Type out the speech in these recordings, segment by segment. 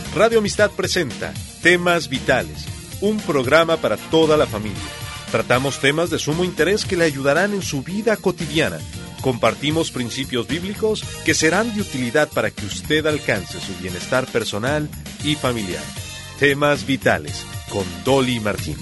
Radio Amistad presenta Temas Vitales, un programa para toda la familia. Tratamos temas de sumo interés que le ayudarán en su vida cotidiana. Compartimos principios bíblicos que serán de utilidad para que usted alcance su bienestar personal y familiar. Temas Vitales, con Dolly Martín.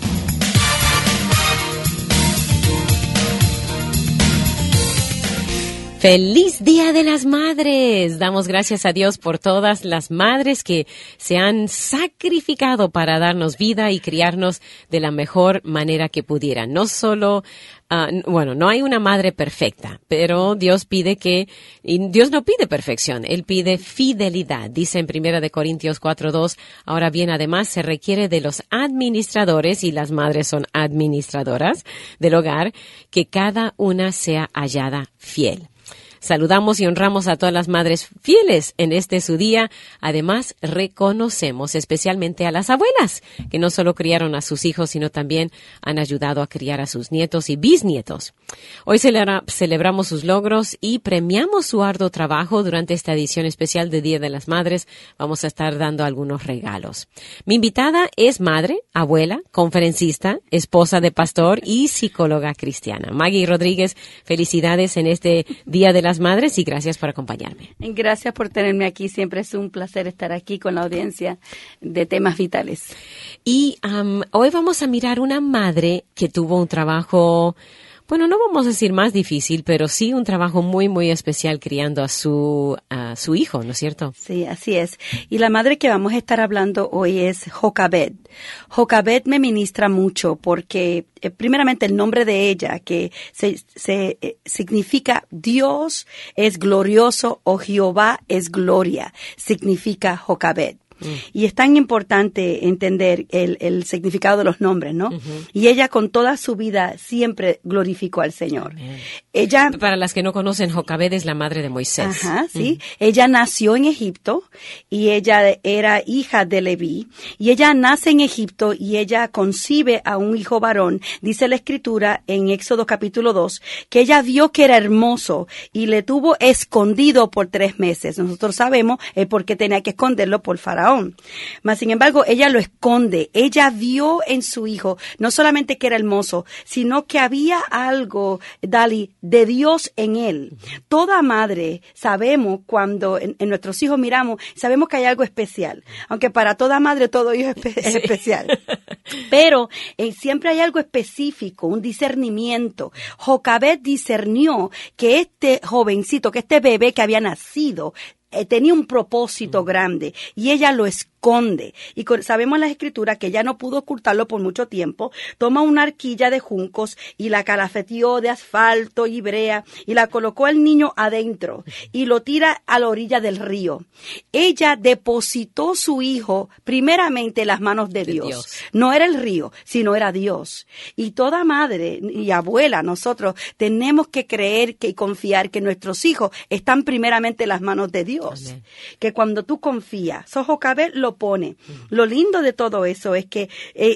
¡Feliz Día de las Madres! Damos gracias a Dios por todas las madres que se han sacrificado para darnos vida y criarnos de la mejor manera que pudieran. No solo, no hay una madre perfecta, pero Dios Dios no pide perfección, Él pide fidelidad. Dice en 1 Corintios 4:2, ahora bien, además se requiere de los administradores, y las madres son administradoras del hogar, que cada una sea hallada fiel. Saludamos y honramos a todas las madres fieles en este su día. Además, reconocemos especialmente a las abuelas, que no solo criaron a sus hijos, sino también han ayudado a criar a sus nietos y bisnietos. Hoy celebramos sus logros y premiamos su arduo trabajo. Durante esta edición especial de Día de las Madres, vamos a estar dando algunos regalos. Mi invitada es madre, abuela, conferencista, esposa de pastor y psicóloga cristiana. Maggie Rodríguez, felicidades en este Día de las Madres y gracias por acompañarme. Gracias por tenerme aquí. Siempre es un placer estar aquí con la audiencia de Temas Vitales. Y hoy vamos a mirar una madre que tuvo un trabajo, no vamos a decir más difícil, pero sí un trabajo muy, muy especial criando a su hijo, ¿no es cierto? Sí, así es. Y la madre que vamos a estar hablando hoy es Jochebed. Jochebed me ministra mucho porque, primeramente, el nombre de ella, que significa Dios es glorioso o Jehová es gloria, significa Jochebed. Y es tan importante entender el significado de los nombres, ¿no? Uh-huh. Y ella con toda su vida siempre glorificó al Señor. Ella, para las que no conocen, Jochebed es la madre de Moisés. Ajá, sí. Uh-huh. Ella nació en Egipto y ella era hija de Leví. Y ella nace en Egipto y ella concibe a un hijo varón. Dice la Escritura en Éxodo capítulo 2 que ella vio que era hermoso y le tuvo escondido por 3 meses. Nosotros sabemos el por qué tenía que esconderlo por Faraón. Mas, sin embargo, ella lo esconde. Ella vio en su hijo no solamente que era hermoso, sino que había algo, Dali, de Dios en él. Toda madre sabemos cuando en nuestros hijos miramos, sabemos que hay algo especial. Aunque para toda madre todo hijo es especial. Pero siempre hay algo específico, un discernimiento. Jochebed discernió que este jovencito, que este bebé que había nacido, tenía un propósito grande y ella lo esconde. Y sabemos en las Escrituras que ella no pudo ocultarlo por mucho tiempo. Toma una arquilla de juncos y la calafeteó de asfalto y brea y la colocó al niño adentro y lo tira a la orilla del río. Ella depositó su hijo primeramente en las manos de Dios. No era el río, sino era Dios. Y toda madre y abuela, nosotros tenemos que creer y confiar que nuestros hijos están primeramente en las manos de Dios. Amén. Que cuando tú confías, Jochebed lo pone. Lo lindo de todo eso es que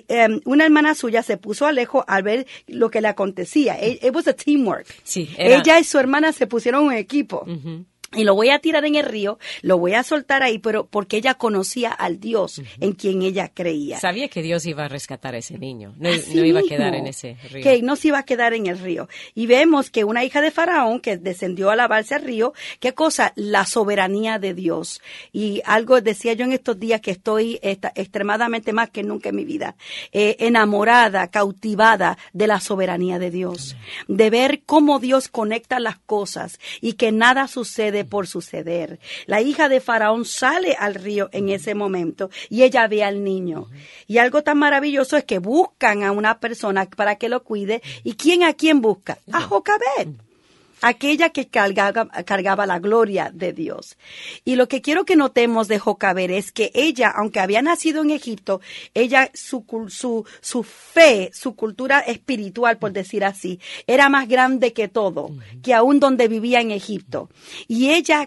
una hermana suya se puso a lejos al ver lo que le acontecía. It was a teamwork. Sí, ella y su hermana se pusieron en equipo. Uh-huh. Y lo voy a tirar en el río, lo voy a soltar ahí, pero porque ella conocía al Dios en quien ella creía. Sabía que Dios iba a rescatar a ese niño, no iba a quedar en ese río. Que no se iba a quedar en el río. Y vemos que una hija de Faraón que descendió a lavarse al río, ¿qué cosa? La soberanía de Dios. Y algo decía yo en estos días que estoy extremadamente más que nunca en mi vida, enamorada, cautivada de la soberanía de Dios. De ver cómo Dios conecta las cosas y que nada sucede por suceder. La hija de Faraón sale al río en ese momento y ella ve al niño. Y algo tan maravilloso es que buscan a una persona para que lo cuide. ¿Y quién a quién busca? A Jochebed. aquella que cargaba la gloria de Dios. Y lo que quiero que notemos de Jochebed es que ella, aunque había nacido en Egipto, ella, su fe, su cultura espiritual, por decir así, era más grande que todo, que aún donde vivía en Egipto. Y ella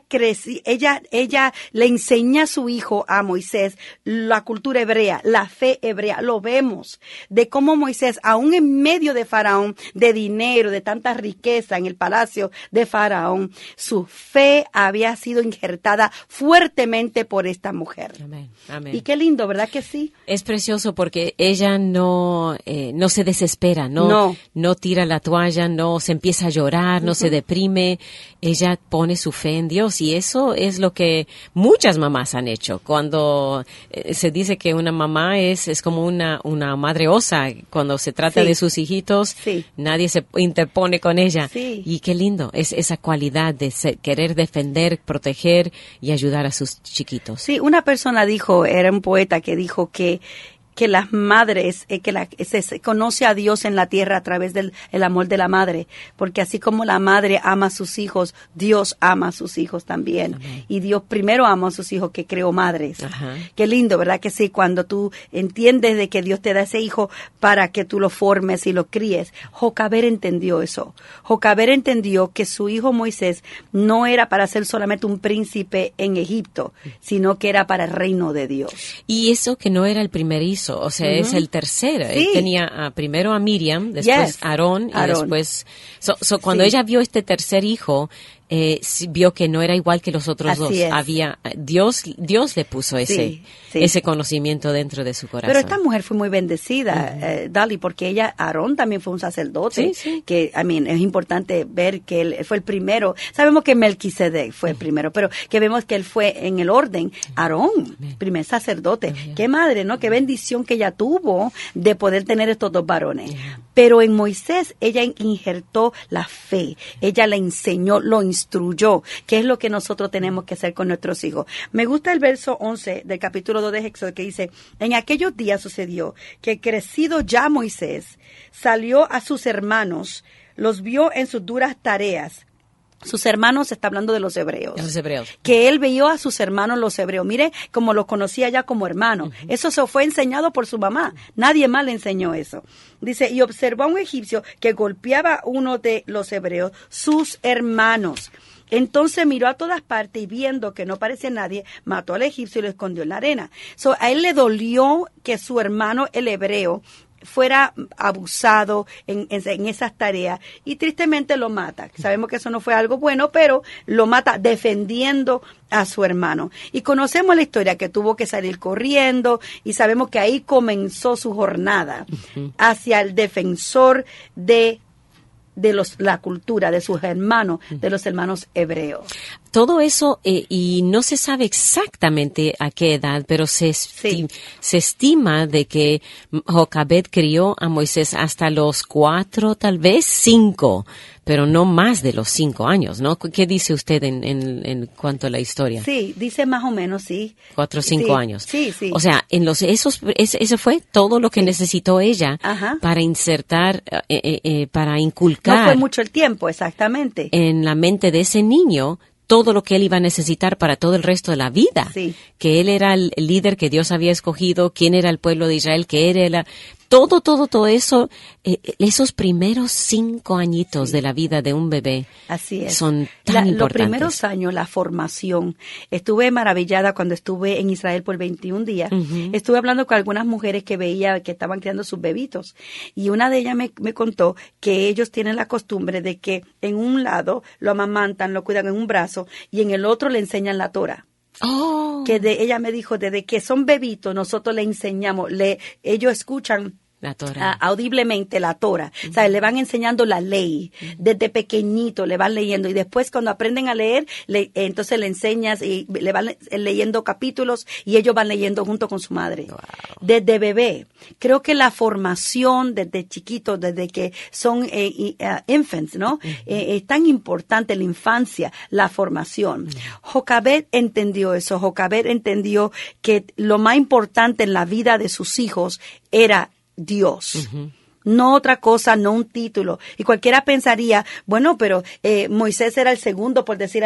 le enseña a su hijo, a Moisés, la cultura hebrea, la fe hebrea. Lo vemos de cómo Moisés, aún en medio de Faraón, de dinero, de tanta riqueza en el palacio palacio de Faraón, su fe había sido injertada fuertemente por esta mujer. Amén, amén. Y qué lindo, ¿verdad que sí? Es precioso porque ella no se desespera, no tira la toalla, no se empieza a llorar, no se deprime. Ella pone su fe en Dios y eso es lo que muchas mamás han hecho. Cuando se dice que una mamá es como una madre osa, cuando se trata de sus hijitos, nadie se interpone con ella. Sí. Y qué lindo es esa cualidad de querer defender, proteger y ayudar a sus chiquitos. Sí, una persona dijo, era un poeta que dijo que las madres, se conoce a Dios en la tierra a través del el amor de la madre, porque así como la madre ama a sus hijos, Dios ama a sus hijos también. Amén. Y Dios primero ama a sus hijos que creó madres. Ajá. Qué lindo, ¿verdad que sí? Cuando tú entiendes de que Dios te da ese hijo para que tú lo formes y lo críes. Jocaber entendió eso. Jocaber entendió que su hijo Moisés no era para ser solamente un príncipe en Egipto, sino que era para el reino de Dios. Y eso que no era el primer hijo. O sea, es el tercero. Sí. Él tenía primero a Miriam, después Aarón, y después... cuando ella vio este tercer hijo, vio que no era igual que los otros dos. Dios le puso ese conocimiento dentro de su corazón. Pero esta mujer fue muy bendecida, Dali, porque Aarón también fue un sacerdote. Sí. Que, es importante ver que él fue el primero. Sabemos que Melquisedec fue el primero, pero que vemos que él fue en el orden. Aarón, primer sacerdote. Qué madre, ¿no? Qué bendición que ella tuvo de poder tener estos dos varones. Pero en Moisés ella injertó la fe. Ella le enseñó, lo instruyó, que es lo que nosotros tenemos que hacer con nuestros hijos. Me gusta el verso 11 del capítulo 2 de Éxodo que dice, en aquellos días sucedió que crecido ya Moisés salió a sus hermanos, los vio en sus duras tareas. Sus hermanos, está hablando de los hebreos. Los hebreos. Que él veía a sus hermanos los hebreos. Mire, como los conocía ya como hermanos. Eso se fue enseñado por su mamá. Nadie más le enseñó eso. Dice, y observó a un egipcio que golpeaba a uno de los hebreos, sus hermanos. Entonces miró a todas partes y viendo que no parecía nadie, mató al egipcio y lo escondió en la arena. A él le dolió que su hermano, el hebreo, fuera abusado en esas tareas y tristemente lo mata. Sabemos que eso no fue algo bueno, pero lo mata defendiendo a su hermano. Y conocemos la historia que tuvo que salir corriendo y sabemos que ahí comenzó su jornada hacia el defensor de la cultura, de sus hermanos, de los hermanos hebreos. Todo eso, y no se sabe exactamente a qué edad, pero se estima de que Jocabed crió a Moisés hasta los 4, tal vez 5, pero no más de los 5 años, ¿no? ¿Qué dice usted en cuanto a la historia? Sí, dice más o menos, sí. 4 o 5 años. Sí. O sea, eso fue todo lo que necesitó ella para insertar, para inculcar. No fue mucho el tiempo, exactamente. En la mente de ese niño todo lo que él iba a necesitar para todo el resto de la vida. Sí. Que él era el líder que Dios había escogido, quién era el pueblo de Israel, que era todo eso, esos primeros 5 añitos de la vida de un bebé. Así es. Son tan importantes. Los primeros años, la formación. Estuve maravillada cuando estuve en Israel por 21 días. Estuve hablando con algunas mujeres que veía que estaban criando sus bebitos. Y una de ellas me contó que ellos tienen la costumbre de que en un lado lo amamantan, lo cuidan en un brazo y en el otro le enseñan la Torah. Oh. Que ella me dijo, desde que son bebitos, nosotros le enseñamos, ellos escuchan la Torah. Audiblemente la Torah. O sea, le van enseñando la ley. Desde pequeñito le van leyendo. Y después cuando aprenden a leer, entonces le enseñas y le van leyendo capítulos y ellos van leyendo junto con su madre. Wow. Desde bebé. Creo que la formación desde chiquito, desde que son infants, ¿no? Es tan importante la infancia, la formación. Jocabed entendió eso. Jocabed entendió que lo más importante en la vida de sus hijos era Dios. No otra cosa, no un título. Y cualquiera pensaría, bueno, pero Moisés era el segundo, por decir así,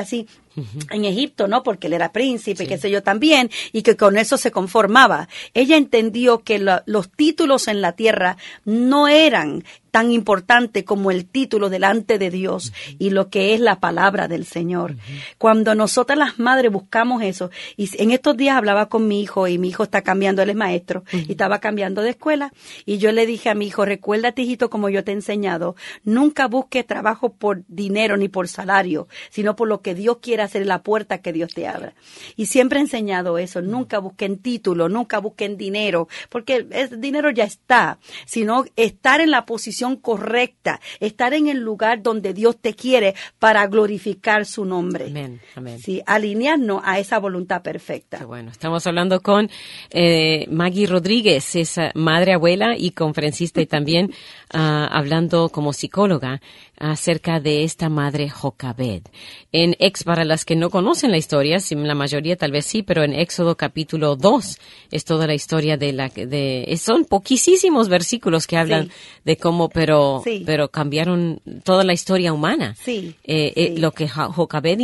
en Egipto, ¿no? Porque él era príncipe, qué sé yo también, y que con eso se conformaba. Ella entendió que los títulos en la tierra no eran tan importante como el título delante de Dios y lo que es la palabra del Señor. Cuando nosotras las madres buscamos eso, y en estos días hablaba con mi hijo, y mi hijo está cambiando, él es maestro, y estaba cambiando de escuela, y yo le dije a mi hijo, recuérdate, hijito, como yo te he enseñado, nunca busques trabajo por dinero ni por salario, sino por lo que Dios quiere hacer, la puerta que Dios te abra. Y siempre he enseñado eso, nunca busquen título, nunca busquen dinero, porque el dinero ya está, sino estar en la posición correcta, estar en el lugar donde Dios te quiere para glorificar su nombre. Amén, amén. Sí, alinearnos a esa voluntad perfecta. Qué bueno, estamos hablando con Maggie Rodríguez, es madre, abuela y conferencista, y también hablando como psicóloga acerca de esta madre Jocabed. Para las que no conocen la historia, la mayoría tal vez sí, pero en Éxodo capítulo 2 es toda la historia son poquísimos versículos que hablan de cómo, pero cambiaron toda la historia humana. Sí. Lo que Jocabed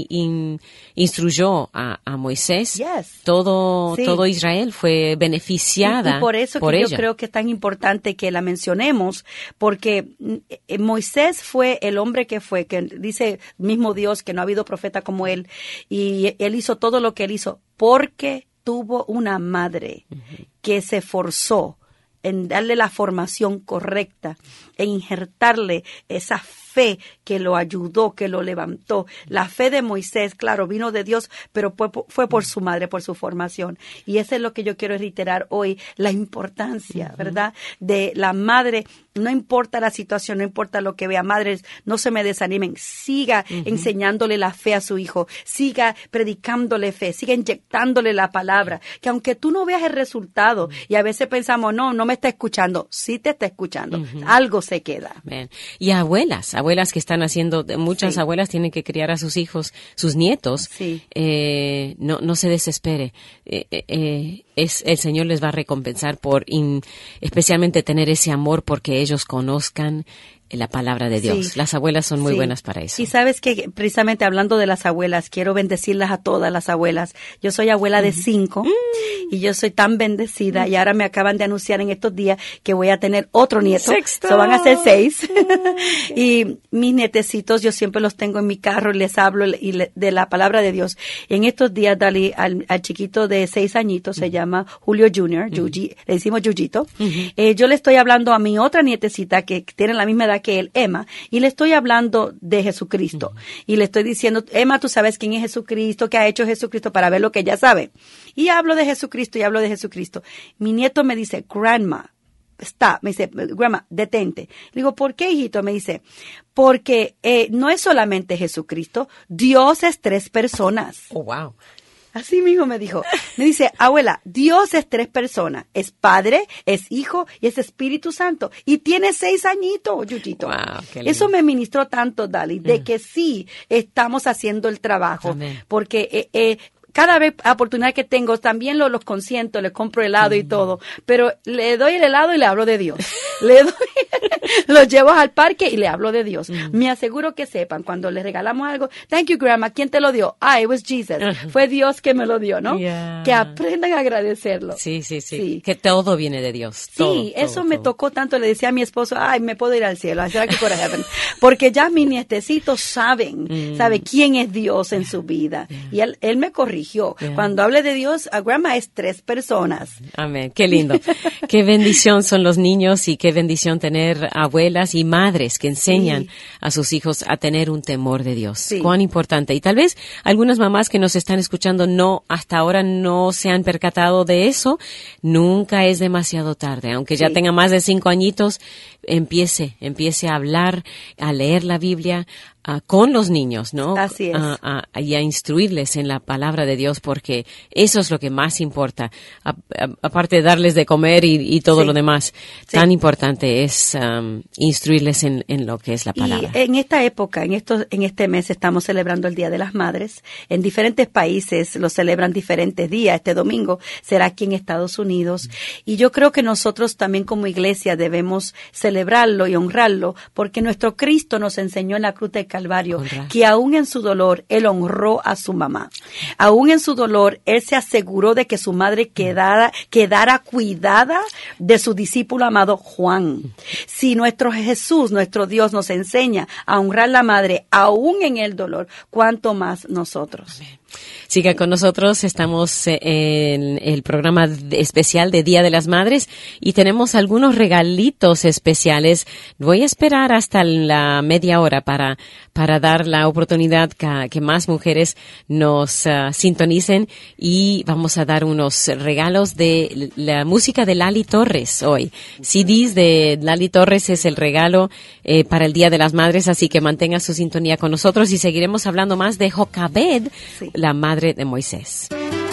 instruyó a Moisés, todo Israel fue beneficiada y por eso por que ella. Yo creo que es tan importante que la mencionemos, porque Moisés fue el hombre que dice mismo Dios que no ha habido profeta como él, y él hizo todo lo que él hizo porque tuvo una madre que se esforzó en darle la formación correcta, en injertarle esa fe que lo ayudó, que lo levantó. La fe de Moisés, claro, vino de Dios, pero fue por su madre, por su formación. Y eso es lo que yo quiero reiterar hoy, la importancia, ¿verdad?, de la madre. No importa la situación, no importa lo que vea. Madres, no se me desanimen. Siga enseñándole la fe a su hijo. Siga predicándole fe. Siga inyectándole la palabra. Que aunque tú no veas el resultado, y a veces pensamos, no me está escuchando. Sí te está escuchando. Algo se queda. Bien. Y abuelas que están haciendo, muchas abuelas tienen que criar a sus hijos, sus nietos. Sí. No se desespere. El Señor les va a recompensar por especialmente tener ese amor porque ellos conozcan la palabra de Dios. Sí. Las abuelas son muy buenas para eso. Y sabes que precisamente hablando de las abuelas, quiero bendecirlas a todas las abuelas. Yo soy abuela de 5 y yo soy tan bendecida, y ahora me acaban de anunciar en estos días que voy a tener otro nieto. ¡Sexto! Van a ser 6. Y mis nietecitos yo siempre los tengo en mi carro y les hablo de la palabra de Dios. Y en estos días, Dali, al chiquito de 6 añitos, se llama Julio Jr., le decimos Yuyito. Yo le estoy hablando a mi otra nietecita que tiene la misma edad que él, Emma, y le estoy hablando de Jesucristo. Y le estoy diciendo, Emma, tú sabes quién es Jesucristo, qué ha hecho Jesucristo, para ver lo que ella sabe. Y hablo de Jesucristo y hablo de Jesucristo. Mi nieto me dice, Grandma, me dice, Grandma, detente. Le digo, ¿por qué, hijito? Me dice, porque no es solamente Jesucristo, Dios es 3 personas. Oh, wow. Así mismo me dijo. Me dice, abuela, Dios es 3 personas. Es Padre, es Hijo y es Espíritu Santo. Y tiene 6 añitos, Yuyito. Wow, qué lindo. Eso me ministró tanto, Dali, de que sí estamos haciendo el trabajo. Amén. Porque cada vez oportunidad que tengo, también los consiento, le compro helado y todo, pero le doy el helado y le hablo de Dios. Los llevo al parque y le hablo de Dios. Me aseguro que sepan, cuando les regalamos algo, thank you, Grandma, ¿quién te lo dio? It was Jesus. Fue Dios que me lo dio, ¿no? Yeah. Que aprendan a agradecerlo. Sí. Que todo viene de Dios. Sí, eso me tocó tanto. Le decía a mi esposo, me puedo ir al cielo, I could go to heaven. Porque ya mis nietecitos saben quién es Dios en su vida. Y él me corrigió. Cuando hable de Dios, a Grandma es 3 personas. Amén, qué lindo. Qué bendición son los niños, y qué bendición tener abuelas y madres que enseñan a sus hijos a tener un temor de Dios. Sí. Cuán importante. Y tal vez algunas mamás que nos están escuchando hasta ahora no se han percatado de eso. Nunca es demasiado tarde. Aunque ya tenga más de 5 añitos, empiece a hablar, a leer la Biblia, con los niños, ¿no? Así es. Y a instruirles en la palabra de Dios, porque eso es lo que más importa. Aparte de darles de comer y todo lo demás, tan importante es instruirles en lo que es la palabra. Y en esta época, en este mes, estamos celebrando el Día de las Madres. En diferentes países lo celebran diferentes días. Este domingo será aquí en Estados Unidos. Y yo creo que nosotros también como iglesia debemos celebrar celebrarlo y honrarlo, porque nuestro Cristo nos enseñó en la cruz del Calvario que aún en su dolor, Él honró a su mamá. Aún en su dolor, Él se aseguró de que su madre quedara cuidada de su discípulo amado Juan. Si nuestro Jesús, nuestro Dios, nos enseña a honrar a la madre, aún en el dolor, ¿cuánto más nosotros? Amén. Siga con nosotros, estamos en el programa especial de Día de las Madres y tenemos algunos regalitos especiales. Voy a esperar hasta la media hora para dar la oportunidad que más mujeres nos sintonicen, y vamos a dar unos regalos de la música de Lali Torres hoy. CDs de Lali Torres es el regalo para el Día de las Madres, así que mantenga su sintonía con nosotros y seguiremos hablando más de Jocabed, sí, la madre de Moisés.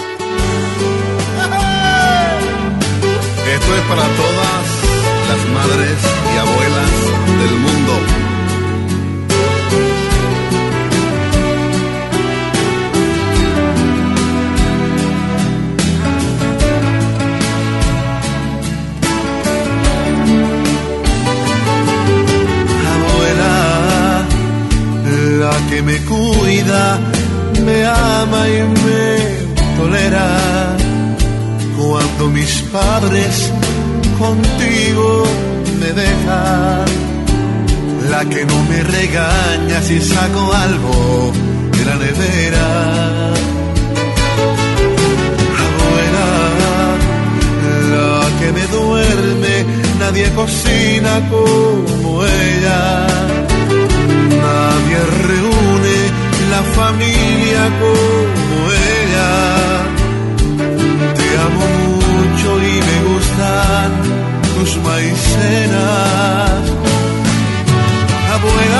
Esto es para todas las madres y abuelas del mundo. Abuela, la que me cuida, me ama y me tolera. Cuando mis padres contigo me dejan, la que no me regaña si saco algo de la nevera. Abuela, la que me duerme, nadie cocina como ella. Nadie reúne la familia como ella. Te amo mucho y me gustan tus maicenas. Abuela,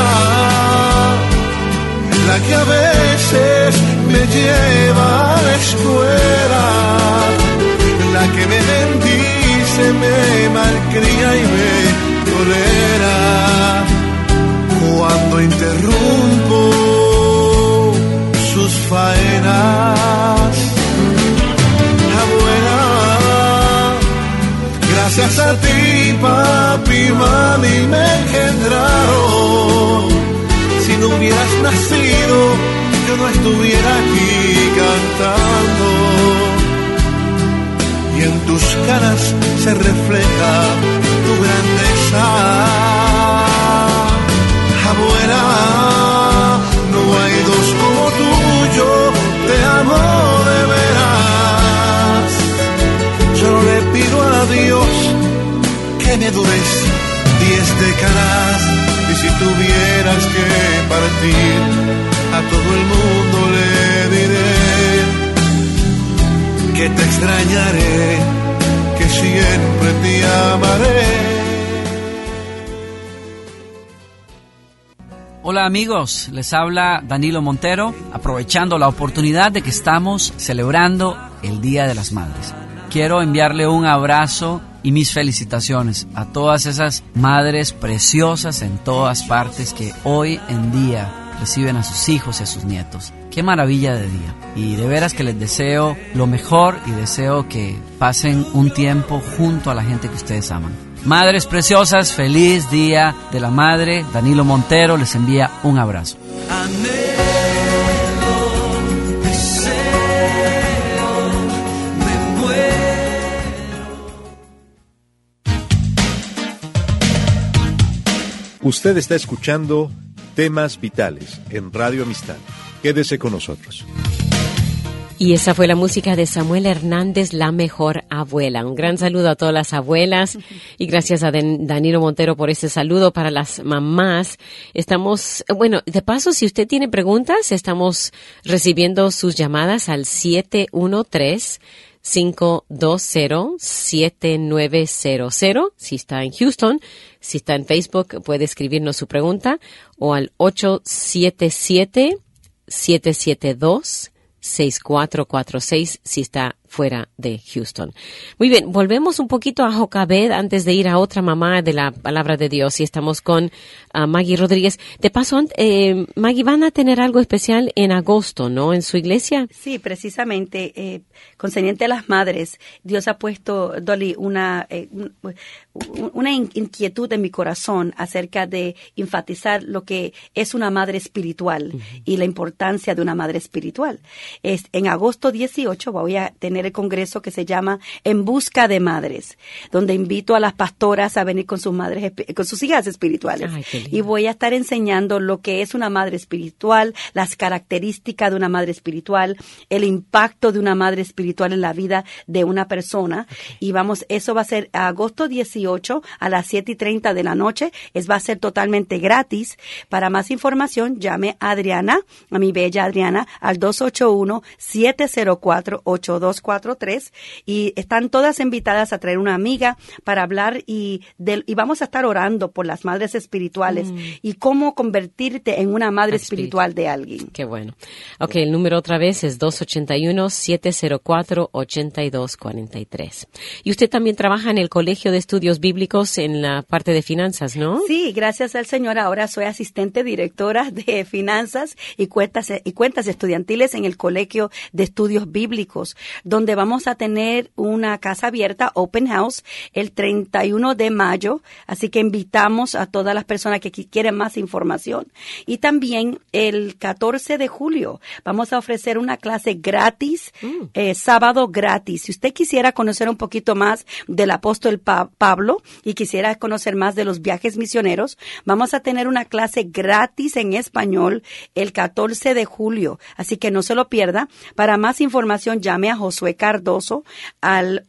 la que a veces me lleva a la escuela, la que me bendice, me malcría y me tolera cuando interrumpo sus faenas. Abuela, gracias a ti, papi y mami me engendraron. Si no hubieras nacido, yo no estuviera aquí cantando. Y en tus caras se refleja tu grandeza. Abuela, no hay dos como tú, yo te amo de veras. Solo le pido a Dios que me dures 10 décadas. Y si tuvieras que partir, a todo el mundo le diré que te extrañaré, que siempre te amaré. Hola amigos, les habla Danilo Montero, aprovechando la oportunidad de que estamos celebrando el Día de las Madres. Quiero enviarle un abrazo y mis felicitaciones a todas esas madres preciosas en todas partes que hoy en día reciben a sus hijos y a sus nietos. Qué maravilla de día. Y de veras que les deseo lo mejor y deseo que pasen un tiempo junto a la gente que ustedes aman. Madres preciosas, feliz Día de la Madre. Danilo Montero les envía un abrazo. Usted está escuchando Temas Vitales en Radio Amistad. Quédese con nosotros. Y esa fue la música de Samuel Hernández, La Mejor Abuela. Un gran saludo a todas las abuelas y gracias a Danilo Montero por ese saludo para las mamás. Estamos, bueno, de paso, si usted tiene preguntas, estamos recibiendo sus llamadas al 713-520-7900. Si está en Houston, si está en Facebook, puede escribirnos su pregunta, o al 877-772-6446 si está fuera de Houston. Muy bien, volvemos un poquito a Jocabed antes de ir a otra mamá de la palabra de Dios y estamos con Maggie Rodríguez. De paso, Maggie, van a tener algo especial en agosto, ¿no? En su iglesia. Sí, precisamente, concerniente a las madres, Dios ha puesto, Dolly, una inquietud en mi corazón acerca de enfatizar lo que es una madre espiritual y la importancia de una madre espiritual. En agosto 18 voy a tener el congreso que se llama En Busca de Madres, donde invito a las pastoras a venir con sus madres, con sus hijas espirituales. Ay, qué lindo. Y voy a estar enseñando lo que es una madre espiritual, las características de una madre espiritual, el impacto de una madre espiritual en la vida de una persona. Okay. Y eso va a ser agosto 18 a las 7:30 de la noche. Va a ser totalmente gratis. Para más información, llame a Adriana, a mi bella Adriana, al 281-704-8243. Y están todas invitadas a traer una amiga para hablar y vamos a estar orando por las madres espirituales y cómo convertirte en una madre espiritual de alguien. Qué bueno. Ok, el número otra vez es 281-704-8243. Y usted también trabaja en el Colegio de Estudios Bíblicos en la parte de finanzas, ¿no? Sí, gracias al Señor. Ahora soy asistente directora de finanzas y cuentas estudiantiles en el Colegio de Estudios Bíblicos, donde vamos a tener una casa abierta, Open House, el 31 de mayo. Así que invitamos a todas las personas que quieren más información. Y también el 14 de julio vamos a ofrecer una clase gratis, sábado gratis. Si usted quisiera conocer un poquito más del apóstol Pablo y quisiera conocer más de los viajes misioneros, vamos a tener una clase gratis en español el 14 de julio. Así que no se lo pierda. Para más información, llame a Josué Cardoso al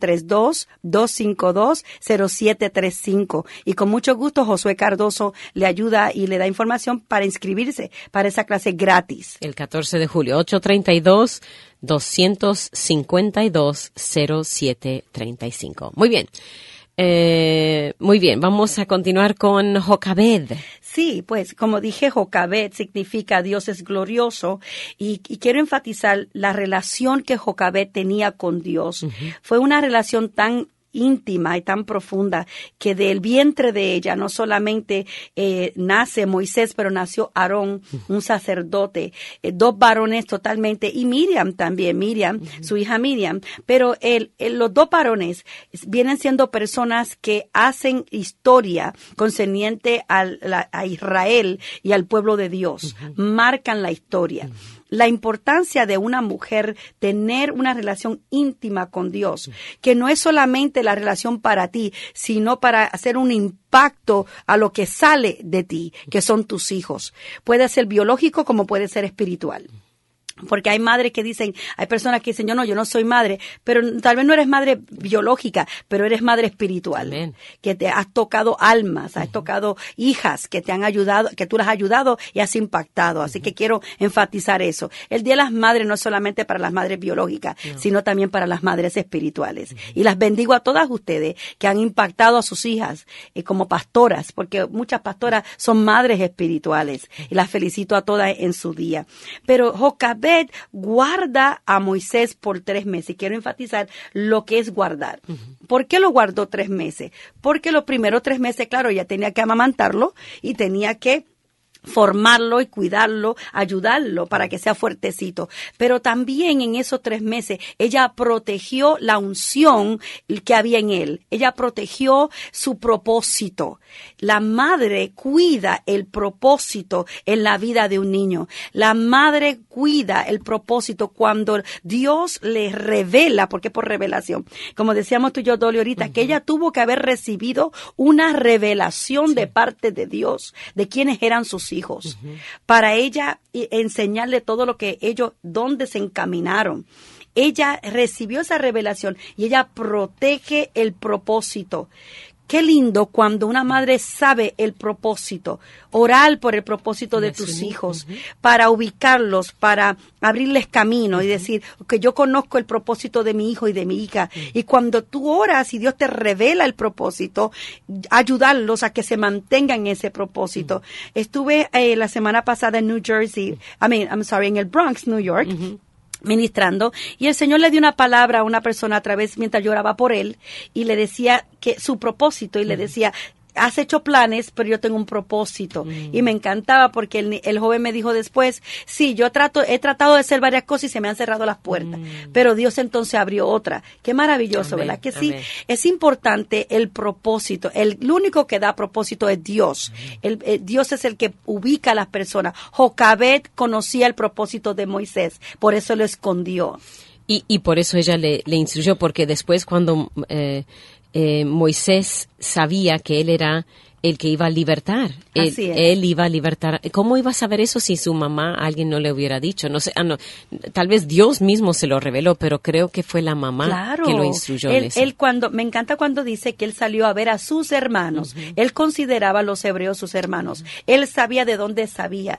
832-252-0735. Y con mucho gusto, Josué Cardoso le ayuda y le da información para inscribirse para esa clase gratis. El 14 de julio, 832-252-0735. Muy bien. Muy bien, vamos a continuar con Jocabed. Sí, pues como dije, Jocabed significa Dios es glorioso y quiero enfatizar la relación que Jocabed tenía con Dios. Fue una relación tan íntima y tan profunda que del vientre de ella no solamente nace Moisés, pero nació Aarón, un sacerdote, dos varones totalmente, y Miriam también, su hija Miriam, pero los dos varones vienen siendo personas que hacen historia concerniente a Israel y al pueblo de Dios, marcan la historia. La importancia de una mujer tener una relación íntima con Dios, que no es solamente la relación para ti, sino para hacer un impacto a lo que sale de ti, que son tus hijos. Puede ser biológico como puede ser espiritual. Porque hay madres que dicen, hay personas que dicen, yo no soy madre, pero tal vez no eres madre biológica, pero eres madre espiritual. Amén. Que te has tocado almas, has tocado hijas que te han ayudado, que tú las has ayudado y has impactado. Así que quiero enfatizar eso. El Día de las Madres no es solamente para las madres biológicas, sino también para las madres espirituales. Y las bendigo a todas ustedes que han impactado a sus hijas como pastoras, porque muchas pastoras son madres espirituales. Y las felicito a todas en su día. Pero Jocabed guarda a Moisés por 3 meses. Y quiero enfatizar lo que es guardar. ¿Por qué lo guardó 3 meses? Porque los primeros 3 meses, claro, ella tenía que amamantarlo y tenía que formarlo y cuidarlo, ayudarlo para que sea fuertecito. Pero también en esos 3 meses ella protegió la unción que había en él. Ella protegió su propósito. La madre cuida el propósito en la vida de un niño. La madre cuida el propósito cuando Dios le revela, porque por revelación, como decíamos tú y yo, Dolly, ahorita, que ella tuvo que haber recibido una revelación de parte de Dios, de quiénes eran sus hijos, para ella enseñarle todo lo que ellos, dónde se encaminaron. Ella recibió esa revelación y ella protege el propósito. Qué lindo cuando una madre sabe el propósito, orar por el propósito de tus hijos, para ubicarlos, para abrirles camino y decir que yo conozco el propósito de mi hijo y de mi hija. Y cuando tú oras y Dios te revela el propósito, ayudarlos a que se mantengan en ese propósito. Estuve la semana pasada en New Jersey, en el Bronx, New York. ministrando, y el Señor le dio una palabra a una persona a través, mientras yo oraba por él, y le decía que su propósito, y le decía, has hecho planes, pero yo tengo un propósito. Y me encantaba porque el joven me dijo después, sí, he tratado de hacer varias cosas y se me han cerrado las puertas, pero Dios entonces abrió otra. Qué maravilloso, Amén, ¿verdad? Que amén. sí, es importante el propósito. El único que da propósito es Dios. Dios es el que ubica a las personas. Jocabed conocía el propósito de Moisés, por eso lo escondió. Y por eso ella le instruyó, porque después cuando Moisés sabía que él era el que iba a libertar. Así es. Él iba a libertar. ¿Cómo iba a saber eso si su mamá, alguien no le hubiera dicho? No sé, no, tal vez Dios mismo se lo reveló, pero creo que fue la mamá Claro. que lo instruyó en eso. Me encanta cuando dice que él salió a ver a sus hermanos. Él consideraba a los hebreos sus hermanos. Él sabía de dónde salía.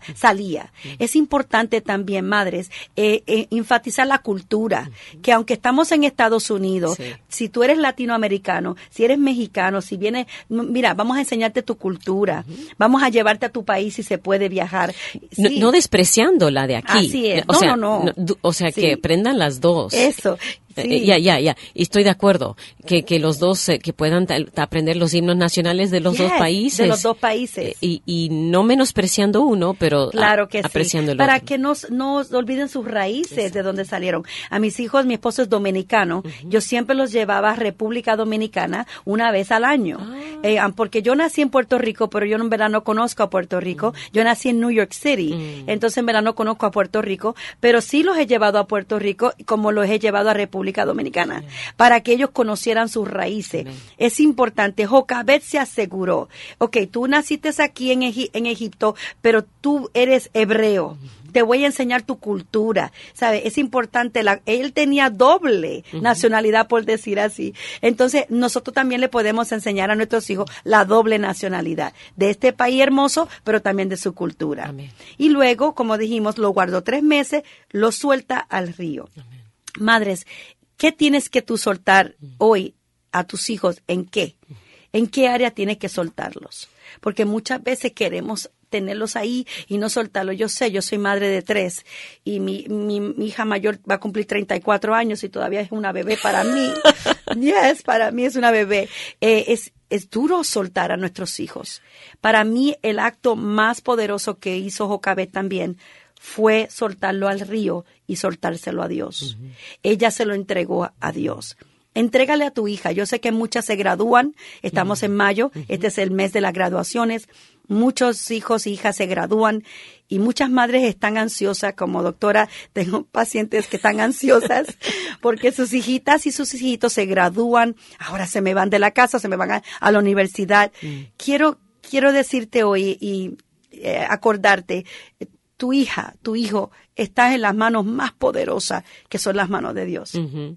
Es importante también, madres, enfatizar la cultura, que aunque estamos en Estados Unidos, Sí. si tú eres latinoamericano, si eres mexicano, si vienes, mira, vamos a enseñarte tu cultura, vamos a llevarte a tu país si se puede viajar. Sí. No despreciando la de aquí. Así es. O sea, No. O sea, Sí. que aprendan las dos. Eso. Sí. Ya. Y estoy de acuerdo que los dos que puedan aprender los himnos nacionales de los dos Yes, países. de los dos países. Y no menospreciando uno, pero Claro que apreciando sí. el Para otro. que no olviden sus raíces, de dónde salieron. A mis hijos, mi esposo es dominicano. Yo siempre los llevaba a República Dominicana una vez al año. Porque yo nací en Puerto Rico, pero yo en verano conozco a Puerto Rico. Yo nací en New York City. Entonces en verano conozco a Puerto Rico. Pero sí los he llevado a Puerto Rico como los he llevado a República Dominicana, para que ellos conocieran sus raíces. Es importante. Jocabed se aseguró, tú naciste aquí en Egipto, pero tú eres hebreo. Te voy a enseñar tu cultura, ¿sabes? Es importante. Él tenía doble nacionalidad, por decir así. Entonces, nosotros también le podemos enseñar a nuestros hijos la doble nacionalidad de este país hermoso, pero también de su cultura. Amén. Y luego, como dijimos, lo guardó 3 meses, lo suelta al río. Amén. Madres, ¿qué tienes que tú soltar hoy a tus hijos? ¿En qué? ¿En qué área tienes que soltarlos? Porque muchas veces queremos tenerlos ahí y no soltarlos. Yo sé, yo soy madre de 3 y mi hija mayor va a cumplir 34 años y todavía es una bebé para mí. Yes, para mí es una bebé. Es duro soltar a nuestros hijos. Para mí, el acto más poderoso que hizo Jocabed también fue soltarlo al río y soltárselo a Dios. Ella se lo entregó a Dios. Entrégale a tu hija. Yo sé que muchas se gradúan. Estamos en mayo. Este es el mes de las graduaciones. Muchos hijos e hijas se gradúan y muchas madres están ansiosas. Como doctora, tengo pacientes que están ansiosas porque sus hijitas y sus hijitos se gradúan. Ahora se me van de la casa, se me van a la universidad. Quiero decirte hoy y acordarte, tu hija, tu hijo, está en las manos más poderosas, que son las manos de Dios.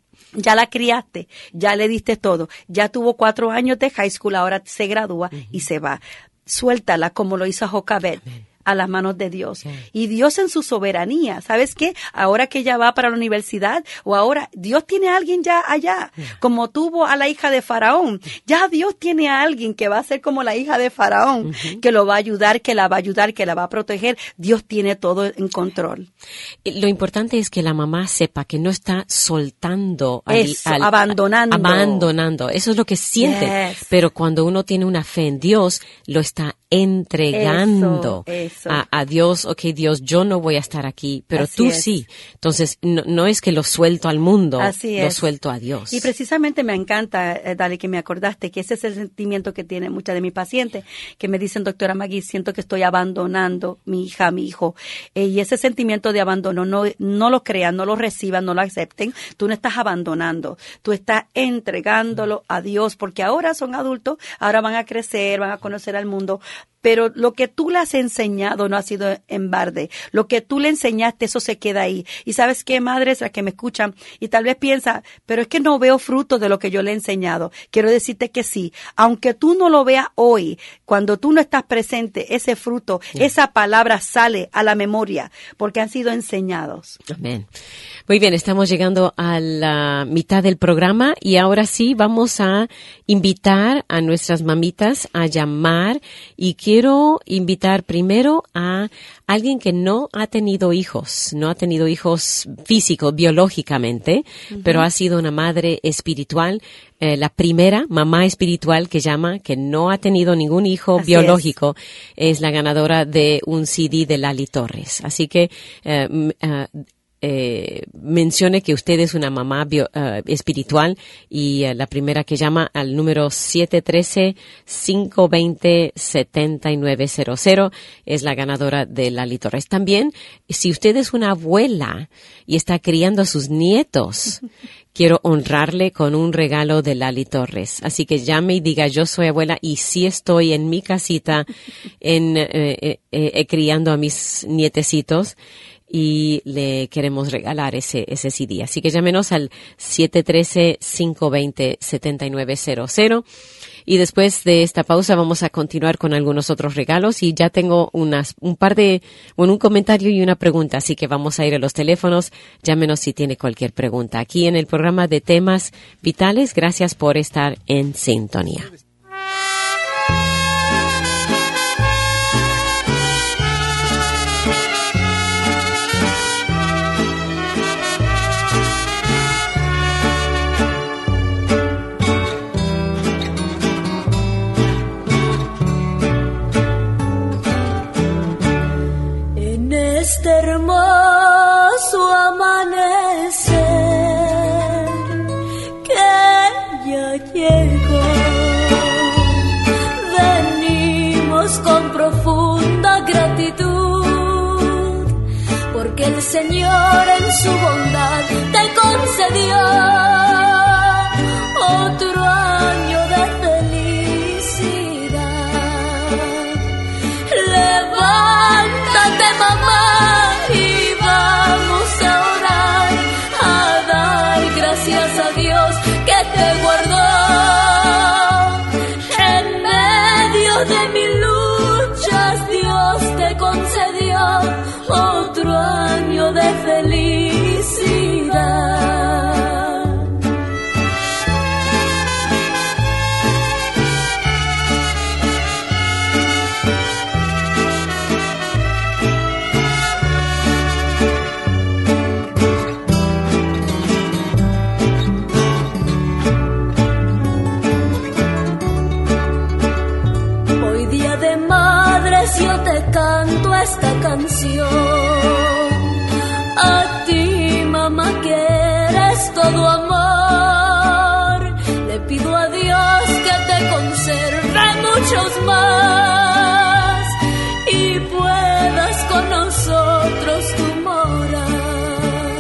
Ya la criaste, ya le diste todo, ya tuvo 4 años de high school, ahora se gradúa y se va. Suéltala como lo hizo Jocabed. A las manos de Dios. Y Dios en su soberanía, ¿sabes qué? Ahora que ella va para la universidad, o ahora Dios tiene a alguien ya allá, como tuvo a la hija de Faraón. Ya Dios tiene a alguien que va a ser como la hija de Faraón, que lo va a ayudar, que la va a ayudar, que la va a proteger. Dios tiene todo en control. Lo importante es que la mamá sepa que no está soltando, abandonando. Eso es lo que siente. Yes. Pero cuando uno tiene una fe en Dios, lo está entregando Eso. a Dios. Dios, yo no voy a estar aquí, pero Así tú es. sí. Entonces, no es que lo suelto al mundo, Así lo es. suelto a Dios. Y precisamente me encanta, Dali, que me acordaste que ese es el sentimiento que tienen muchas de mis pacientes, que me dicen, doctora Maggie, siento que estoy abandonando mi hija, mi hijo. Y ese sentimiento de abandono, no lo crean, no lo reciban, no lo acepten. Tú no estás abandonando, tú estás entregándolo a Dios, porque ahora son adultos, ahora van a crecer, van a conocer al mundo. Pero lo que tú le has enseñado no ha sido en balde. Lo que tú le enseñaste, eso se queda ahí. Y ¿sabes qué, madres, las que me escuchan? Y tal vez piensa, pero es que no veo fruto de lo que yo le he enseñado. Quiero decirte que sí. Aunque tú no lo veas hoy, cuando tú no estás presente, ese fruto, esa palabra sale a la memoria, porque han sido enseñados. Amén. Muy bien, estamos llegando a la mitad del programa y ahora sí vamos a invitar a nuestras mamitas a llamar y quiero quiero invitar primero a alguien que no ha tenido hijos físicos, biológicamente, pero ha sido una madre espiritual, la primera mamá espiritual que no ha tenido ningún hijo biológico, es la ganadora de un CD de Lali Torres. Así que mencione que usted es una mamá espiritual y la primera que llama al número 713-520-7900 es la ganadora de Lali Torres. También, si usted es una abuela y está criando a sus nietos, quiero honrarle con un regalo de Lali Torres. Así que llame y diga, yo soy abuela y sí estoy en mi casita criando a mis nietecitos, y le queremos regalar ese CD. Así que llámenos al 713-520-7900. Y después de esta pausa vamos a continuar con algunos otros regalos y ya tengo un comentario y una pregunta. Así que vamos a ir a los teléfonos. Llámenos si tiene cualquier pregunta. Aquí en el programa de Temas Vitales, gracias por estar en sintonía. Este hermoso amanecer que ya llegó, venimos con profunda gratitud, porque el Señor en su bondad te concedió otro año de felicidad. Levántate, mamá, gracias a Dios que te guardó en medio de mis luchas. Dios te concedió otro año de felicidad. Yo te canto esta canción a ti, mamá, que eres todo amor. Le pido a Dios que te conserve muchos más y puedas con nosotros tu morar.